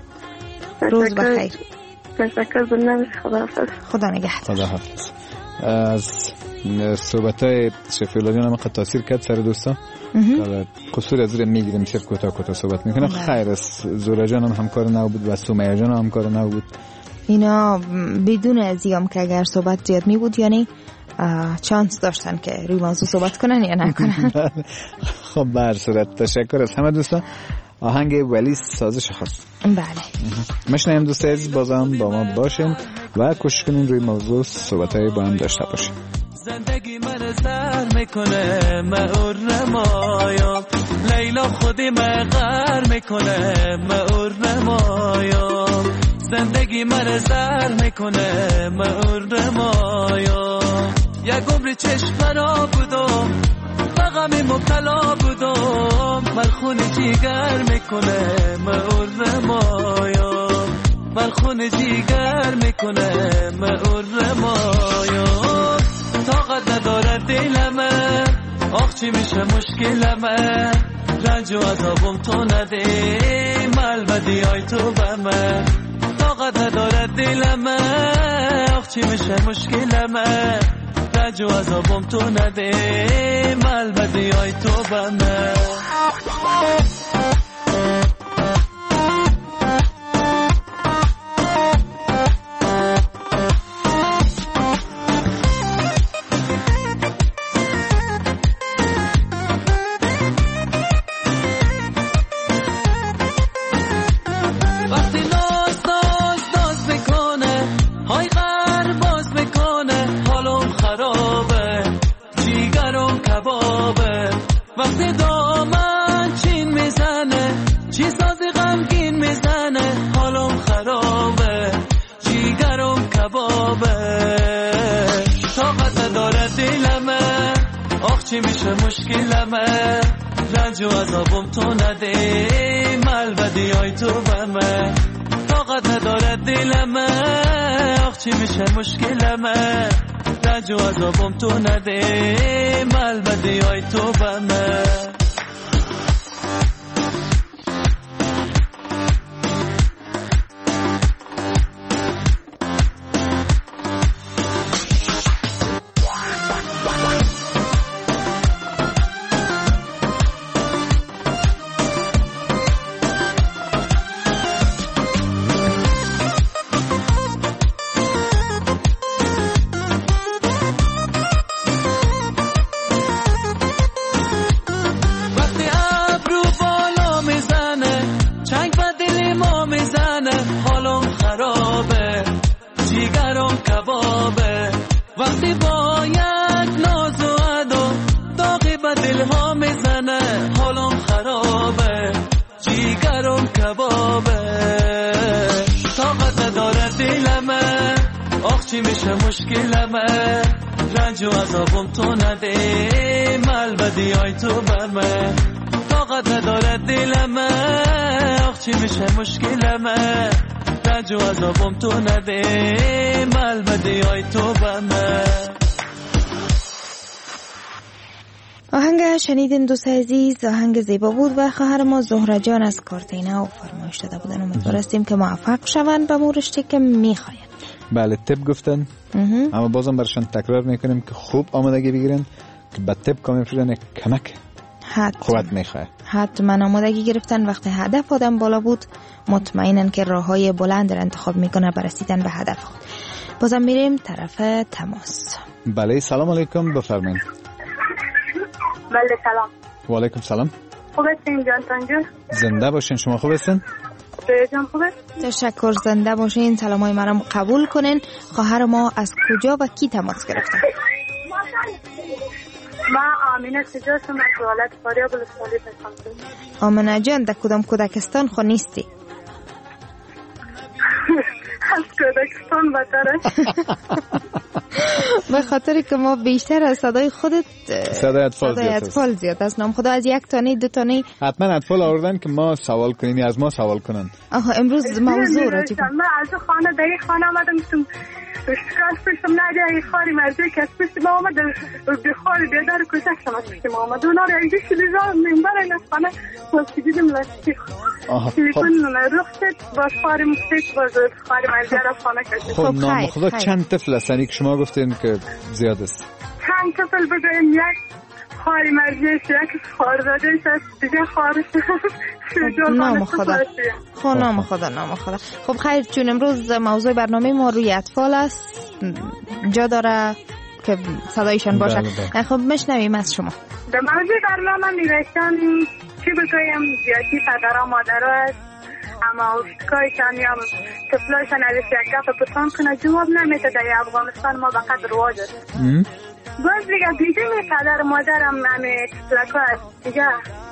روز بخیر. تشکر. زنده باشی. خدا حافظ. خدا نگهدار. خدا حافظ. از صحبتای شفیلانی هم قد تاثیر کرد سر دوستا که قصور از رو میگیریم صرف کوتاه کوتاه صحبت میکنم. خیر است. زهره جان هم همکار نو بود و سمیه جان هم همکار نو بود. اینا بدون ازیام که اگر صحبت زیاد می بود یعنی چانس داشتن که روی موضوع صحبت کنن یا نکنن. خب بر صورت تشکر از همه دوستان. آهنگ ولی سازش خاص. بله. مشنیم دوست عزیز بازم با ما باشین و کوشش کنین روی موضوع صحبتای با هم داشته باشین. زندگی من زر میکنه مهور نمایم لیلا خودی من غر میکنه مهور نمایم زندگی من زر میکنه مهور نمایم یک عمر چشم فرا بودم غمی مبتلا بودم من خون جیگر میکنه مهور نمایم من خون جیگر میکنه مهور نمایم طاقت نداره دلمه آخ چی میشه مشکلمه رنج و عذابم تو نده ملودی های تو به من طاقت نداره دلمه آخ چی میشه مشکلمه رنج و عذابم تو نده ملودی های تو به من وقتی دامن چین میزنه چی سازی غمگین میزنه حالم خرابه جیگرم کبابه طاقت نداره دلمه چی میشه مشکلمه رنج و عذابم تو نده ملبدی های تو بمه طاقت نداره دلمه آخ چی میشه مشکلمه رنج و عذابم تو نده ملبدی های تو بمه وقتی با یک ناز و عدو داغی به دل ها میزنه حالم خرابه جیگرم کبابه طاقت نداره دلمه آخ چی میشه مشکلمه رنج و عذابم تو نده ملبدی های تو بمه طاقت نداره دلمه آخ چی میشه مشکلمه رنج و عذابم تو نده ملبدی های تو بمه. آهنگ شنیدین دوست عزیز، آهنگ زیبا بود و خواهر ما زهره جان از کارتینا و فرمایش داده بودن. امیدوار هستیم که موفق شوند به مورشتی که میخواین. بله تپ گفتن اما بازم برشان تکرار میکنیم که خوب آمادگی بگیرن که به تپ کامی فرزن کمک قوت میخواه. حتما آمادگی گرفتن وقتی هدف آدم بالا بود مطمئنن که راه های بلند را انتخاب میکنه برای رسیدن به هدف خود. بازم میریم طرف تماس. بله سلام علیکم بفرمایید. بله سلام. و علیکم سلام. خوب هستین جان تانجو؟ زنده باشین. شما خوب هستین؟ جان خوبه؟ تشکر. زنده باشین. سلامای مرام قبول کنین. خواهر ما از کجا و کی تماس گرفتن؟ ما آمینه سجا هستم از ولایت فاریاب بلوچستان هستم. آمینه جان در کدام کودکستان خو نیستی؟ از کودکستان بتره. به خاطر که ما بیشتر از صدای خودت صدای اطفال, صدای اطفال زیاد است. نام خدا از یک تانی دو تانی حتما اطفال آوردن که ما سوال کنیم یا از ما سوال کنن. آها امروز موضوع را چی؟ من از خانه در یک خانه آمدم گفتم اشتکاش پشتم نگه ای خاری مرزی که از پشت ما آمد به خاری بیدار کشک شما پشت ما آمد اونا را اینجا شلیزا منبر این از خانه باز که دیدم لستی تلیفون رخ شد باز خاری مستیق باز خاری مرزی را خانه کشید. خب نام خدا چند طفل هستن که شما گفتین که زیاد است؟ چند طفل بگویم یک خاری مرزیش یک خاردادش است دیگه خارش نام خدا خب نام خدا نام خدا. خب خیر چون امروز موضوع برنامه ما روی اطفال است جا داره که صدایشان باشه. خب میشنویم از شما. در موضوع برنامه نوشتن چی بگویم زیادی پدرها مادرها است اما اشتکایشان یا طفلایشان ازش یک گپ پرسان کنه جواب نمیده. در افغانستان ما بقدر رواج است. باز دیگه بیدین پدر مادرم همه طفلکا است دیگه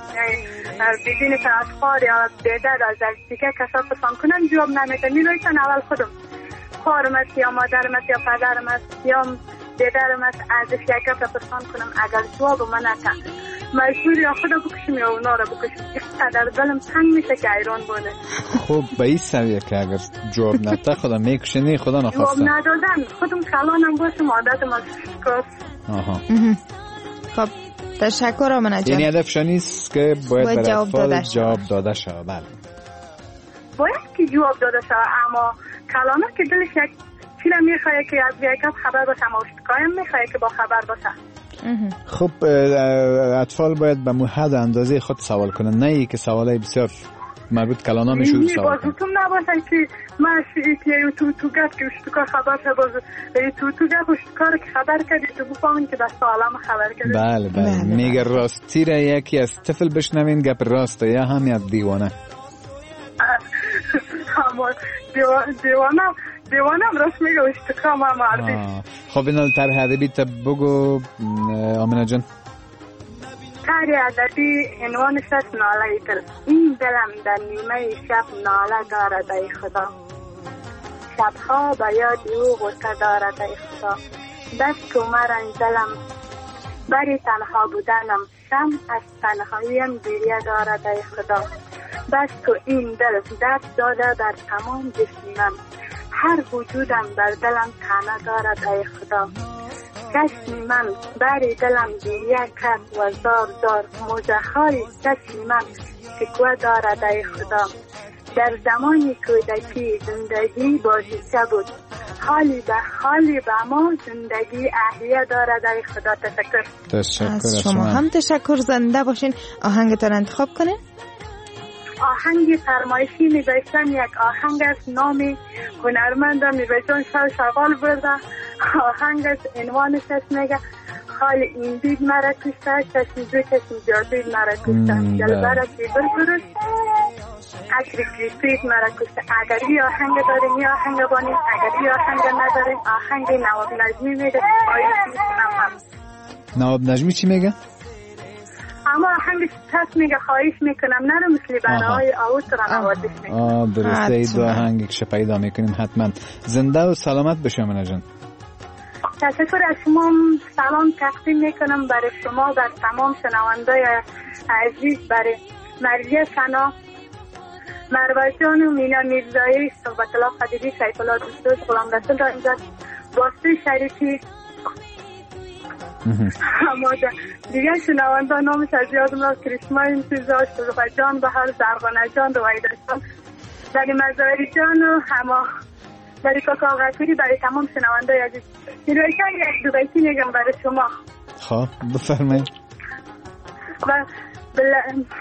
بیدین اطفال یا بیدر از دیگه کسا پرسان کنن جواب نمیده. میلویتن اول خودم خواهرم است یا مادرم است یا پدرم است یا بیدرم است ازش یک گپ پرسان کنم اگر جواب من نکن مجبور یا خدا بکشیم یا اونا را بکشیم. در دلم تنگ میشه که ایران بونه. خب به این سویه که اگر جواب نده خدا میکشنی خدا نخواسته جواب ندادن خودم کلانم باشم عادت ما شکاف. آها خب تشکر آمنه جان. یعنی هدف شنیست که باید برای اطفال جواب داده شد. بله باید که جواب داده شد اما کلانه که دلش یک چی نمیخواه که از یک خبر باشه اما اشتکایم میخواه که با خبر باشه. خب اطفال باید به محد اندازه خود سوال کنن نه ای که سوالای بسیار مربوط کلانا میشود سوال کنن. بازوتون نباشن که من شیعی تو تو گفت که اشتکار خبر شد باز تو تو گفت اشتکار که خبر کردی تو بفهمین که دست عالم خبر کردی. بله بله میگه راستی را یکی از طفل بشنوین گپ راسته یا هم یک دیوانه. همون دیوانه دیوانم راست میگه اشتکار ما مردی. خب اینال طرح ادبی تا بگو آمنه جان. طرح ادبی عنوانش است ناله دل. این دلم در نیمه شب ناله دارد ای خدا شبها به یاد او غصه دارد ای خدا دست و مرنج دلم بری تنها بودنم شم از تنهاییم گریه دارد ای خدا. بس تو این دل درد داده در تمام جسمم، هر وجودم بر دلم تنه دارد ای خدا. چشم من بری دلم گریه کرد و زار زار، موجه های چشم من شکوه دارد ای خدا. در زمانی کودکی زندگی بازیچه بود، حالی به حالی به ما زندگی احیه دارد ای خدا. تشکر. تشکر از شما هم تشکر. زنده باشین. آهنگتان انتخاب کنین. آهنگ فرمایشی می‌داشتم، یک آهنگ از نام هنرمندم می‌باشم شال شغال برده. آهنگ از عنوانش است میگه خالی این دید مرا کشته، چشم دو چشم جادید مرا کشته، جلبه را که برگرد اکری کریستید مرا کشته. اگر این آهنگ داریم این آهنگ بانیم، اگر این آهنگ نداریم آهنگ نواب نجمی میگه. آیه میکنم هم نواب نجمی چی میگه؟ اما آهنگش پس میگه خواهش میکنم نرو مثل برای آوت را نوازش میکنم. آه درسته. ای دو آهنگی که پیدا میکنیم حتما. زنده و سلامت بشه منه جان. تشکر از شما. سلام تقدیم میکنم برای شما، بر تمام شنوندای عزیز، برای مرزی سنا، مروه جان و مینا میرزایی، صحبت الله قدیری، سیف الله دوستوش، غلام رسول رنجت، باستوی شریفی، هماده دیگه شنونده نامش از یادم را کرشما انتظار، شروع جان، بهار، زرغانه جان، رویده جان، برای مزاری جان و همه برای کاکا غفوری، برای تمام شنونده عزیز. میرویشن یک دو بیتی میگم برای شما. خب بفرمایید. و بل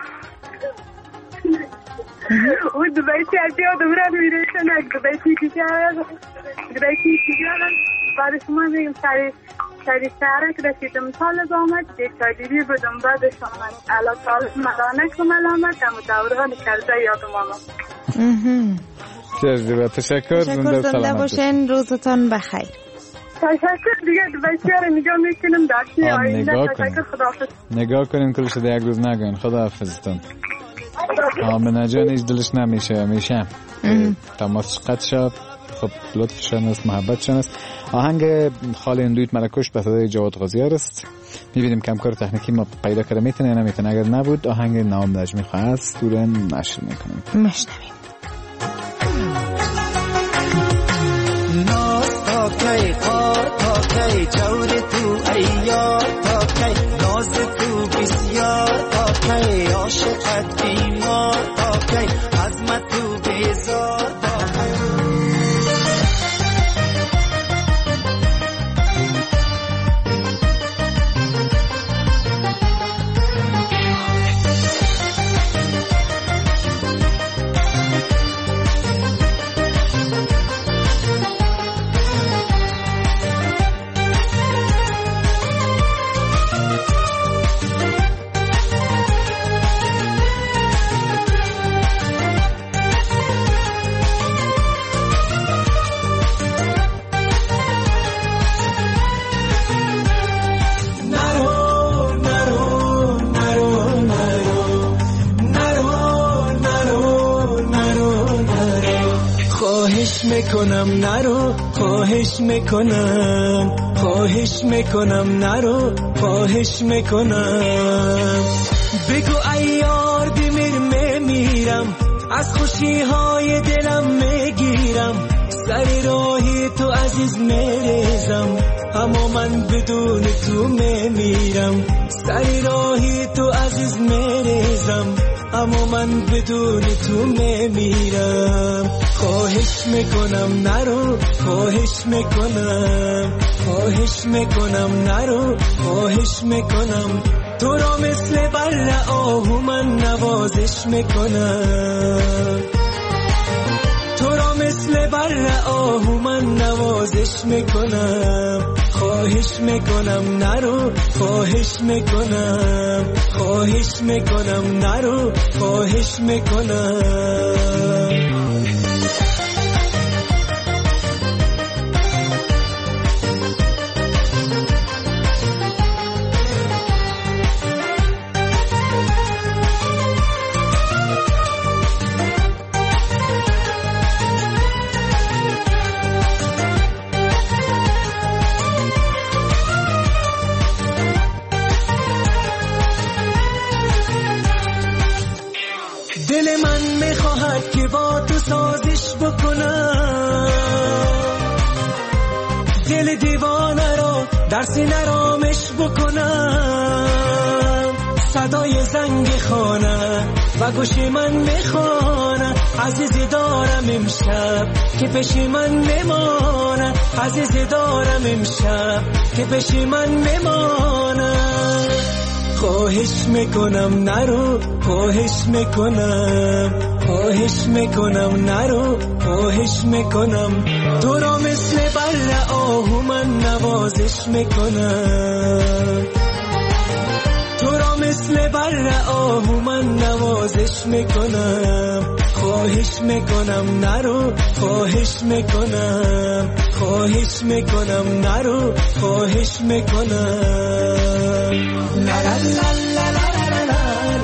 او دو بیتی از یادم را میرویشن یک دو بیتی دیگه دو بیتی دیگه برای شما میگم. سری سری سرک رسیدم طالب آمد، دیکتادیری بودم بعدش آمد، علا طالب ملانک و ملامت، همو دوران کرده یادم آمد. تشکر. تشکر. زنده باشین. روزتان بخیر. تشکر. دیگه بسیار نگاه میکنم داشتی آینده. تشکر. خداحافظ. نگاه کنین کلش ده یک روز نگوین. خداحافظتون. آمنه جان هیچ دلش نمیشه میشم تماس قطع شد. خب لطفشان است، محبتشان است. آهنگ خالی اندویت ملکوش به صدای جواد غازیار است. میبینیم کمکار تکنیکی ما پیدا کرده میتونه یا نمیتونه. اگر نبود آهنگ نواب نجمی خواهد سوره نشر میکنیم. مشنویم. ناز تا کی خار تا کی جور تو ایار تا کی ناز تو بسیار تا کی عاشقت بیمار تا کی عظمت تو بیزار تا کی. میکنم نرو، خواهش میکنم، خواهش میکنم نرو، خواهش میکنم. بگو ای یار بمیر میمیرم، از خوشی های دلم میگیرم، سر راهی تو عزیز میریزم، اما من بدون تو میمیرم. سر راهی تو عزیز میریزم، اما من بدون تو میمیرم. خواهش میکنم نرو، خواهش میکنم، خواهش میکنم نرو، خواهش میکنم. تو را مثل بر آهو من نوازش میکنم، تو را مثل بر آهو من نوازش میکنم. خواهش میکنم نرو، خواهش میکنم، خواهش میکنم نرو، خواهش میکنم. افسانه رو در سینه رامش بکنم، صدای زنگ خانه و گوشی من میخوانه، عزیزی دارم امشب که پیشی من میمانه، عزیزی دارم امشب که پیشی من میمانه. خواهش میکنم نرو، خواهش میکنم، خواهش میکنم نرو، خواهش میکنم، تو را مثل بر آهو من نوازش میکنم، تو را مثل بر آهو من نوازش میکنم. خواهش میکنم نرو، خواهش میکنم، خواهش میکنم نرو، خواهش میکنم. لا لا لا لا لا لا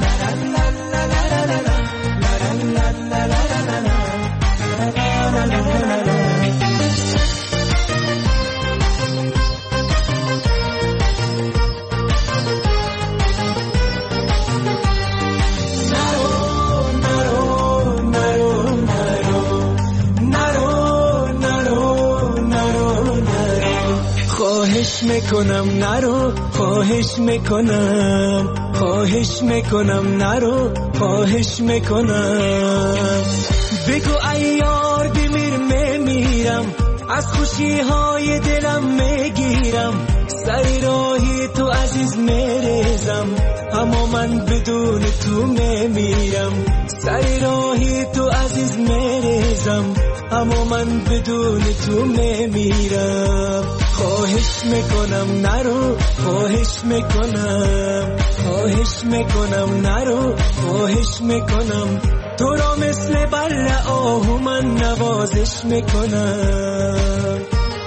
خواهش میکنم نرو، خواهش میکنم، خواهش میکنم نرو، خواهش میکنم. بگو ای یار بمیر میمیرم، از خوشی های دلم میگیرم، سر راهی تو عزیز میریزم، اما من بدون تو میمیرم، سر راهی تو عزیز میریزم، اما من بدون تو میمیرم. خواهش میکنم نرو، خواهش میکنم، خواهش میکنم نرو، خواهش میکنم، تو را مثل بر آهو من نوازش میکنم.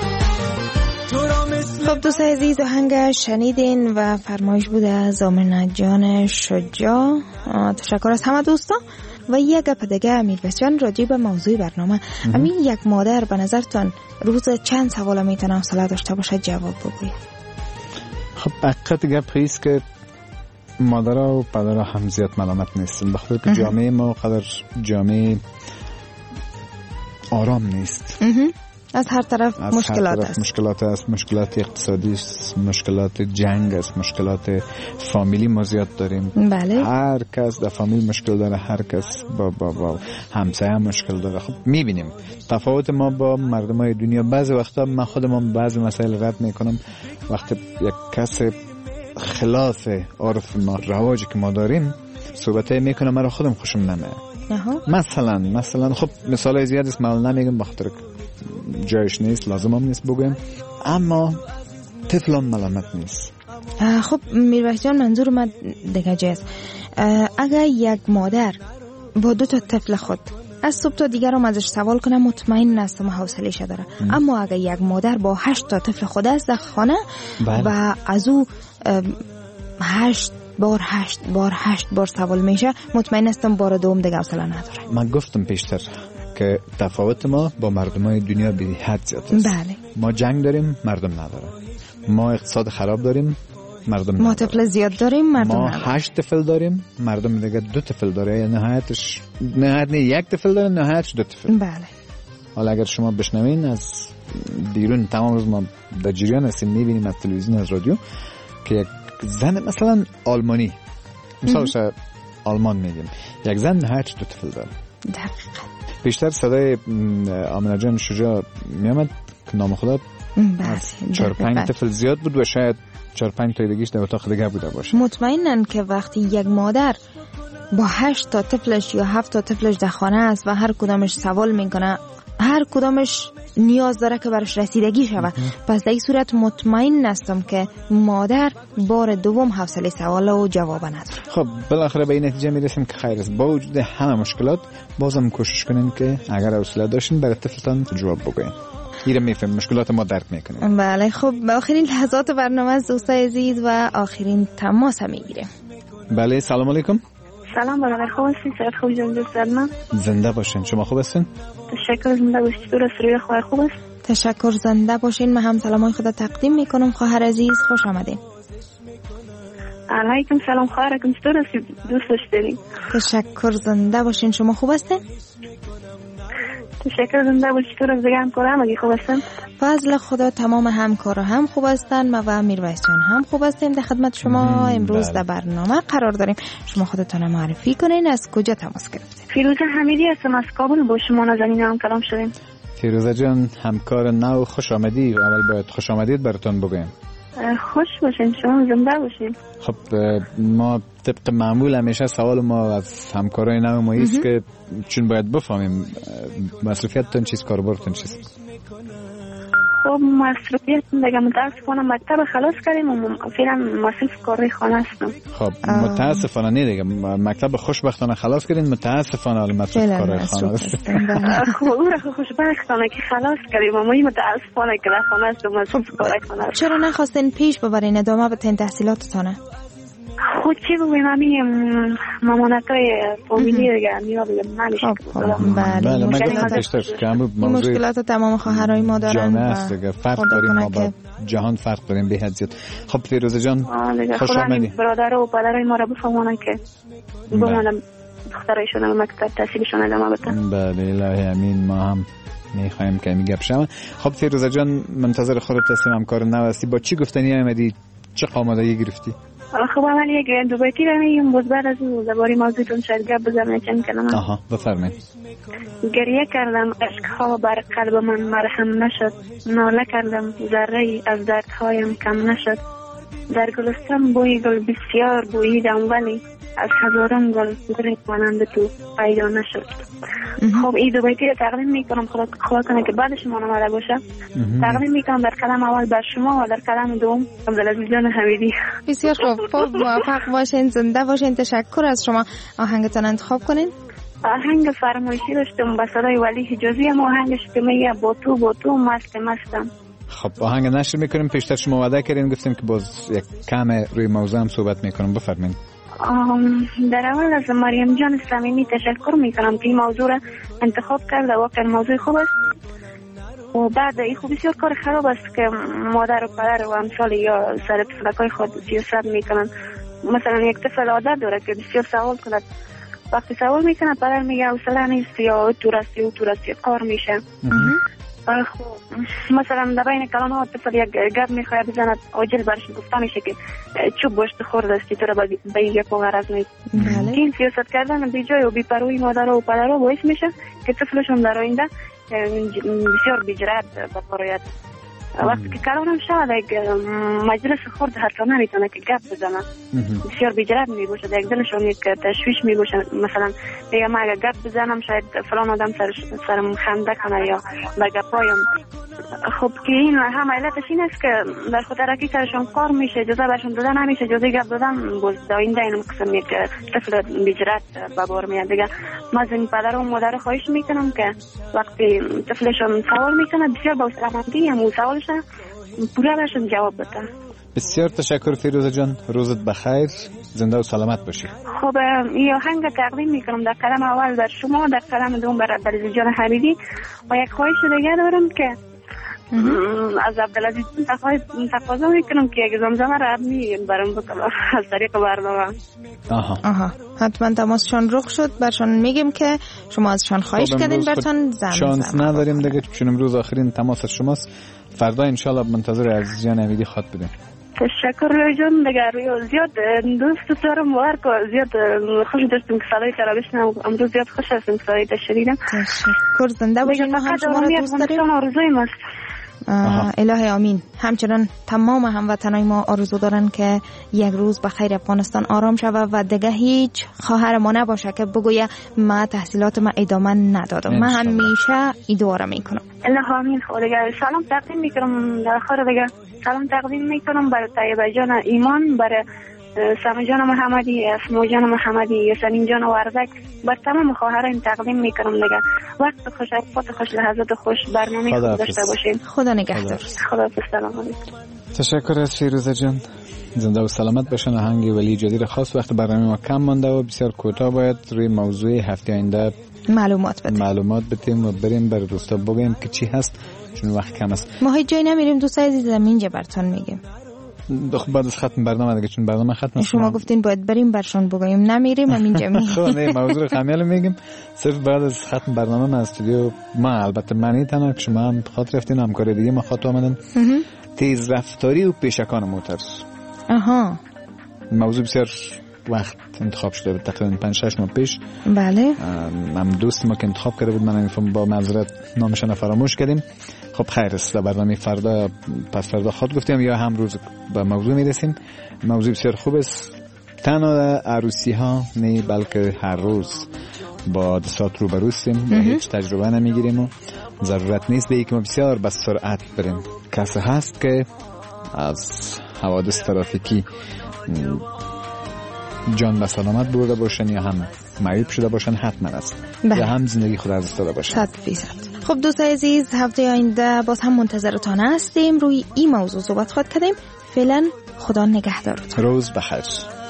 خب دوست عزیز آهنگ شنیدین و فرمایش بوده از آمنه جان شجاع. تشکر از همه دوستان. و یک گپ دیگه امیر بسیار راجع به موضوع برنامه، امیر یک مادر به نظرتان روز چند سوال میتونه حوصله داشته باشه جواب بگوید؟ خب حقیقت گپ هست که مادر و پدر هم زیاد ملامت نیستن، بخاطر که جامعه ما قدر جامعه آرام نیست، از هر طرف از مشکلات هر طرف است. مشکلات است، مشکلات اقتصادی است، مشکلات جنگ است، مشکلات فامیلی ما زیاد داریم. بله. هر کس در فامیل مشکل داره، هر کس با با با همسایه مشکل داره. خب میبینیم تفاوت ما با مردمای دنیا. بعضی وقتا من خودم بعضی مسائل رد میکنم، وقتی یک کس خلاف عرف ما، رواجی که ما داریم صحبتای میکنه، من خودم خوشم نمیاد. مثلا مثلا خب مثال زیاد است، من نمیگم بخاطر جایش نیست، لازم هم نیست بگویم، اما طفلان ملامت نیست. خب میربخش جان منظور من دیگه جاست. اگر یک مادر با دو تا طفل خود از صبح تا دیگر هم ازش سوال کنه، مطمئن هستم حوصله‌اش داره. ام. اما اگر یک مادر با هشت تا طفل خود است در خانه و از او هشت بار هشت بار هشت بار سوال میشه، مطمئن هستم بار دوم دیگه حوصله نداره. من گفتم پیشتر که تفاوت ما با مردمای دنیا به حد زیاد است. بله. ما جنگ داریم، مردم نداره. ما اقتصاد خراب داریم، مردم نداره. ما طفل زیاد داریم، مردم ما نداره. هشت طفل داریم، مردم دیگه دو طفل داره. نهایتش نهایت نه یک طفل داره، نهایتش دو طفل. بله. حالا اگر شما بشنوین از بیرون، تمام روز ما در جریان هستیم، میبینیم از تلویزیون، از رادیو که یک زن مثلا آلمانی، مثالش آلمان میگیم، یک زن نهایتش دو طفل داره. دقیقاً. بیشتر صدای آمنه جان شجاع میامد که نام خدا از چهار پنج طفل زیاد بود و شاید چهار پنج تا دیگه‌اش در اتاق دیگه بوده باشه. مطمئنن که وقتی یک مادر با هشت تا طفلش یا هفت تا طفلش در خانه است و هر کدامش سوال میکنه، هر کدامش نیاز داره که برش رسیدگی شود، پس در این صورت مطمئن هستم که مادر بار دوم حوصله سوال و جواب نداره. خب بالاخره به این نتیجه میرسیم که خیر است، با وجود همه مشکلات بازم کوشش کنین که اگر حوصله داشتین برای طفلتان جواب بگوین. ایره میفهم مشکلات ما درک میکنیم. بله. خب به آخرین لحظات برنامه از دوستای عزیز و آخرین تماس میگیریم. بله سلام علیکم. سلام برادر، خوب هستین؟ صحت خوب جان دوست دارم. زنده باشین. شما خوب هستین؟ تشکر. زنده باشید. تو روی خواهر خوب است؟ تشکر. زنده باشین. من هم سلامای خدا تقدیم میکنم. خواهر عزیز خوش آمدین. علیکم سلام خواهرکم، چطور هستید؟ دوستش داریم. تشکر. زنده باشین. شما خوب هستین؟ تشکر. زنده باشی. تو روز دیگه همکار هم اگه خوب هستن؟ فضل خدا تمام همکارا هم خوب هستن. ما و میرویس جان هم خوب هستیم. در خدمت شما امروز در برنامه قرار داریم. شما خودتان معرفی کنین، از کجا تماس گرفتید؟ فیروزه حمیدی هستم از کابل. با شما نازنین هم کلام شدیم. فیروزه جان همکار نو، خوش آمدید. اول باید خوش آمدید براتون بگویم. خوش باشین، شما زنده باشین. خب ما طبق معمول همیشه سوال ما از همکارای نو ما است که چون باید بفهمیم مصرفیتتون چیست، کاربردتون چیست. خب مصرفیت دیگه متاسفانه مکتب خلاص کردیم و فعلا مصرف کاری خانه هستم. خب متاسفانه نه دیگه، مکتب خوشبختانه خلاص کردین، متاسفانه حالا مصرف کاری خانه هستیم. خب اون خوشبختانه که خلاص کردیم و ما متاسفانه که در خانه هستم مصرف کاری خانه هستم. چرا نخواستین پیش ببرین ادامه بدین تحصیلاتتون؟ خود چی بگویم همین مامانتای فامیلی دیگه میاد دیگه نمیشه. بله مشکلات مشکلات تمام خواهرای ما دارن جامعه است دیگه، فرق داریم ما با جهان فرق داریم به حد زیاد. خب فیروزه جان خوش آمدید. برادر و پدرای ما را بفهمونن که بمونم دخترایشون مکتب تحصیلشون ادامه بدن. بله الهی امین، ما هم میخوایم که می گپ شما. خب فیروزه جان منتظر خودت هستیم، همکار نو هستی. با چی گفتنی آمدی؟ چه آمادگی گرفتی؟ خب اول یک دو بیتی رو میگم، باز بعد از اون درباره موضوعتون شاید گپ بزنم چند کلمه. آها بفرمایید. گریه کردم عشق‌ها بر قلب من مرهم نشد، ناله کردم ذره‌ای از دردهایم کم نشد. در گلستان بوی گل بسیار بوییدم ولی از هزاران گل گل مانند تو پیدا نشد. خب این دو بیتی رو تقدیم میکنم، خدا خدا کنه که بعدش من آمده باشه. تقدیم میکنم در کلام اول بر شما و در کلام دوم عبدالعزیز جان حمیدی. بسیار خوب، خب موفق باشین، زنده باشین. تشکر از شما. آهنگتون انتخاب کنین. آهنگ فرمایشی داشتم با صدای ولی حجازی، هم آهنگش که میگه با تو با تو مست مستم. خب آهنگ نشر میکنیم. پیشتر شما وعده کردین گفتیم که باز یک کم روی موضوع هم صحبت میکنم، بفرمایید. در اول از مریم جان صمیمی تشکر میکنم که این موضوع را انتخاب کرده. واقعا موضوع خوب است و بعد این خوب بسیار کار خراب است که مادر و پدر و امثال یا سر طفلکای خود سیاست میکنن. مثلا یک طفل عادت داره که بسیار سوال کند، وقتی سوال میکنه پدر میگه حوصله نیست یا تو راستی و تو راستی کار میشه. خب مثلا در بین کلام ها طفل یک گپ میخواد بزند، عاجل برش گفته میشه که چوب گوشت خورد است، تو را به یک غرض نیست. این سیاست کردن بی جای و بی پروی مادر و پدر باعث میشه که طفلشون در آینده بسیار بی‌جرأت بپراید. وقتی که کلام شود یک مجلس خورد حتی نمیتونه که گپ بزنه، بسیار بی‌جرأت میباشه، یک دلشون یک تشویش میباشه. مثلا میگه من اگه گپ بزنم شاید فلان آدم سر سرم خنده کنه یا به گپایم. خب که این هم علتش این است که در خود ترکی سرشون کار میشه، اجازه برشون دادن نمیشه، اجازه گپ دادن باز داینده این قسم یک طفل بی‌جرأت به بار میاد دیگه. من از این پدر و مادر خواهش میکنم که وقتی طفلشون سوال میکنه بسیار با حوصله‌مندی هم سوالش پورا برشون جواب بده. بسیار تشکر فیروزه جان، روزت بخیر، زنده و سلامت باشی. خب این آهنگ تقدیم میکنم در کلام اول بر شما، در کلام دوم بر عبدالعزیز جان حمیدی و یک خواهش دیگه دارم که از عبدالعزیز تقاضا میکنم که یک زمزمه ربمی برام بکنم از طریق برنامه. آها آها حتما تماسشان رخ شد، برشان میگم که شما ازشان خواهش کردین برتان زمزمه. شانس نداریم دیگه چون امروز آخرین تماس از شماست. فردا انشالله منتظر عزیز جان حمیدی خط بدیم. تشکر روی جان دیگه. روی زیاد دوست دارم باور که زیاد خوش داشتیم که صدای ترا بشنم. امروز زیاد خوش هستم که صدای شنیدم. تشکر، زنده باشین. ما هم شما را دوست داریم. آرزویم است. الهی آمین. همچنان تمام هموطنای ما آرزو دارن که یک روز به خیر افغانستان آرام شود و دیگه هیچ خواهر ما نباشه که بگویه ما تحصیلات ما ادامه ندادم. من همیشه این دعا را میکنم. الهی آمین. خدا دیگه سلام تقدیم میکنم در آخر دیگه سلام تقدیم میکنم برای طیبه جان ایمان، برای سامی جان محمدی، اسمو جان محمدی، یاسمین جان وردک، بر تمام خواهران تقدیم میکنم دیگه. وقت خوش، وقت خوش، لحظات خوش، برنامه خوب داشته باشین. خدا نگهدار. خدا سلام علیکم. تشکر از فیروزه جان، زنده و سلامت باشن. آهنگ ولی جدید خاص وقت برنامه ما کم مانده و بسیار کوتاه باید روی موضوع هفته آینده معلومات بدیم معلومات بدیم و بریم بر دوستا بگیم که چی هست چون وقت کم است. ما هیچ جای نمیریم دوستای عزیزم، اینجا براتون میگیم. بعد از ختم برنامه دیگه، چون برنامه ختم شما گفتین باید بریم برشون بگوییم، نمیریم همینجا میگیم. خب نه، موضوع کامل میگیم. صرف بعد از ختم برنامه من استودیو، ما البته منی تنها که شما هم خاطر رفتین همکار دیگه ما خاطر آمدن تیز رفتاری و پیشکان موتور. آها، موضوع بسیار وقت انتخاب شده بود، تقریبا پنج شش ماه پیش. بله. هم دوست ما که انتخاب کرده بود، من این با معذرت نامشون فراموش کردیم. خب خیر است، در برنامه فردا پس فردا خود گفتیم یا هم روز به موضوع میرسیم. موضوع بسیار خوب است، تنها عروسی ها نه بلکه هر روز با حادثات روبرو هستیم، هیچ تجربه نمیگیریم و ضرورت نیست دیگه که ما بسیار به سرعت بریم. کسی هست که از حوادث ترافیکی جان به سلامت برده باشن یا هم معیوب شده باشن حتما است، یا هم زندگی خود از دست داده باشن. صد فیصد. خب دوستای عزیز، هفته آینده باز هم منتظرتان هستیم، روی این موضوع صحبت خواهد کردیم. فعلا خدا نگهدارتون. روز بخیر.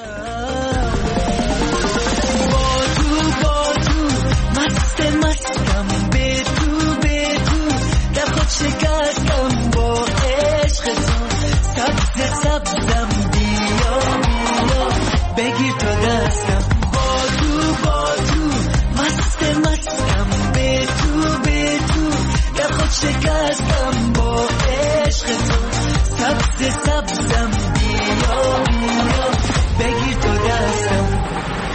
بگیر تو دستم با تو با تو مست مستم به تو به تو در خود شکستم با عشق تو سبز سبزم بیا بیا بگیر تو دستم.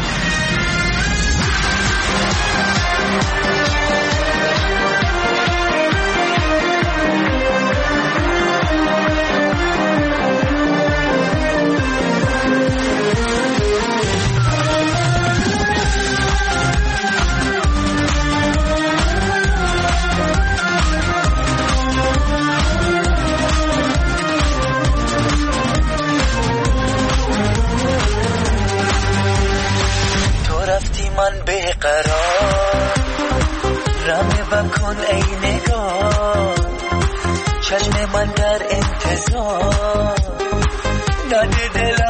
من بیقرار رمه بکن ای نگاه، چشم من در انتظار، نده دلم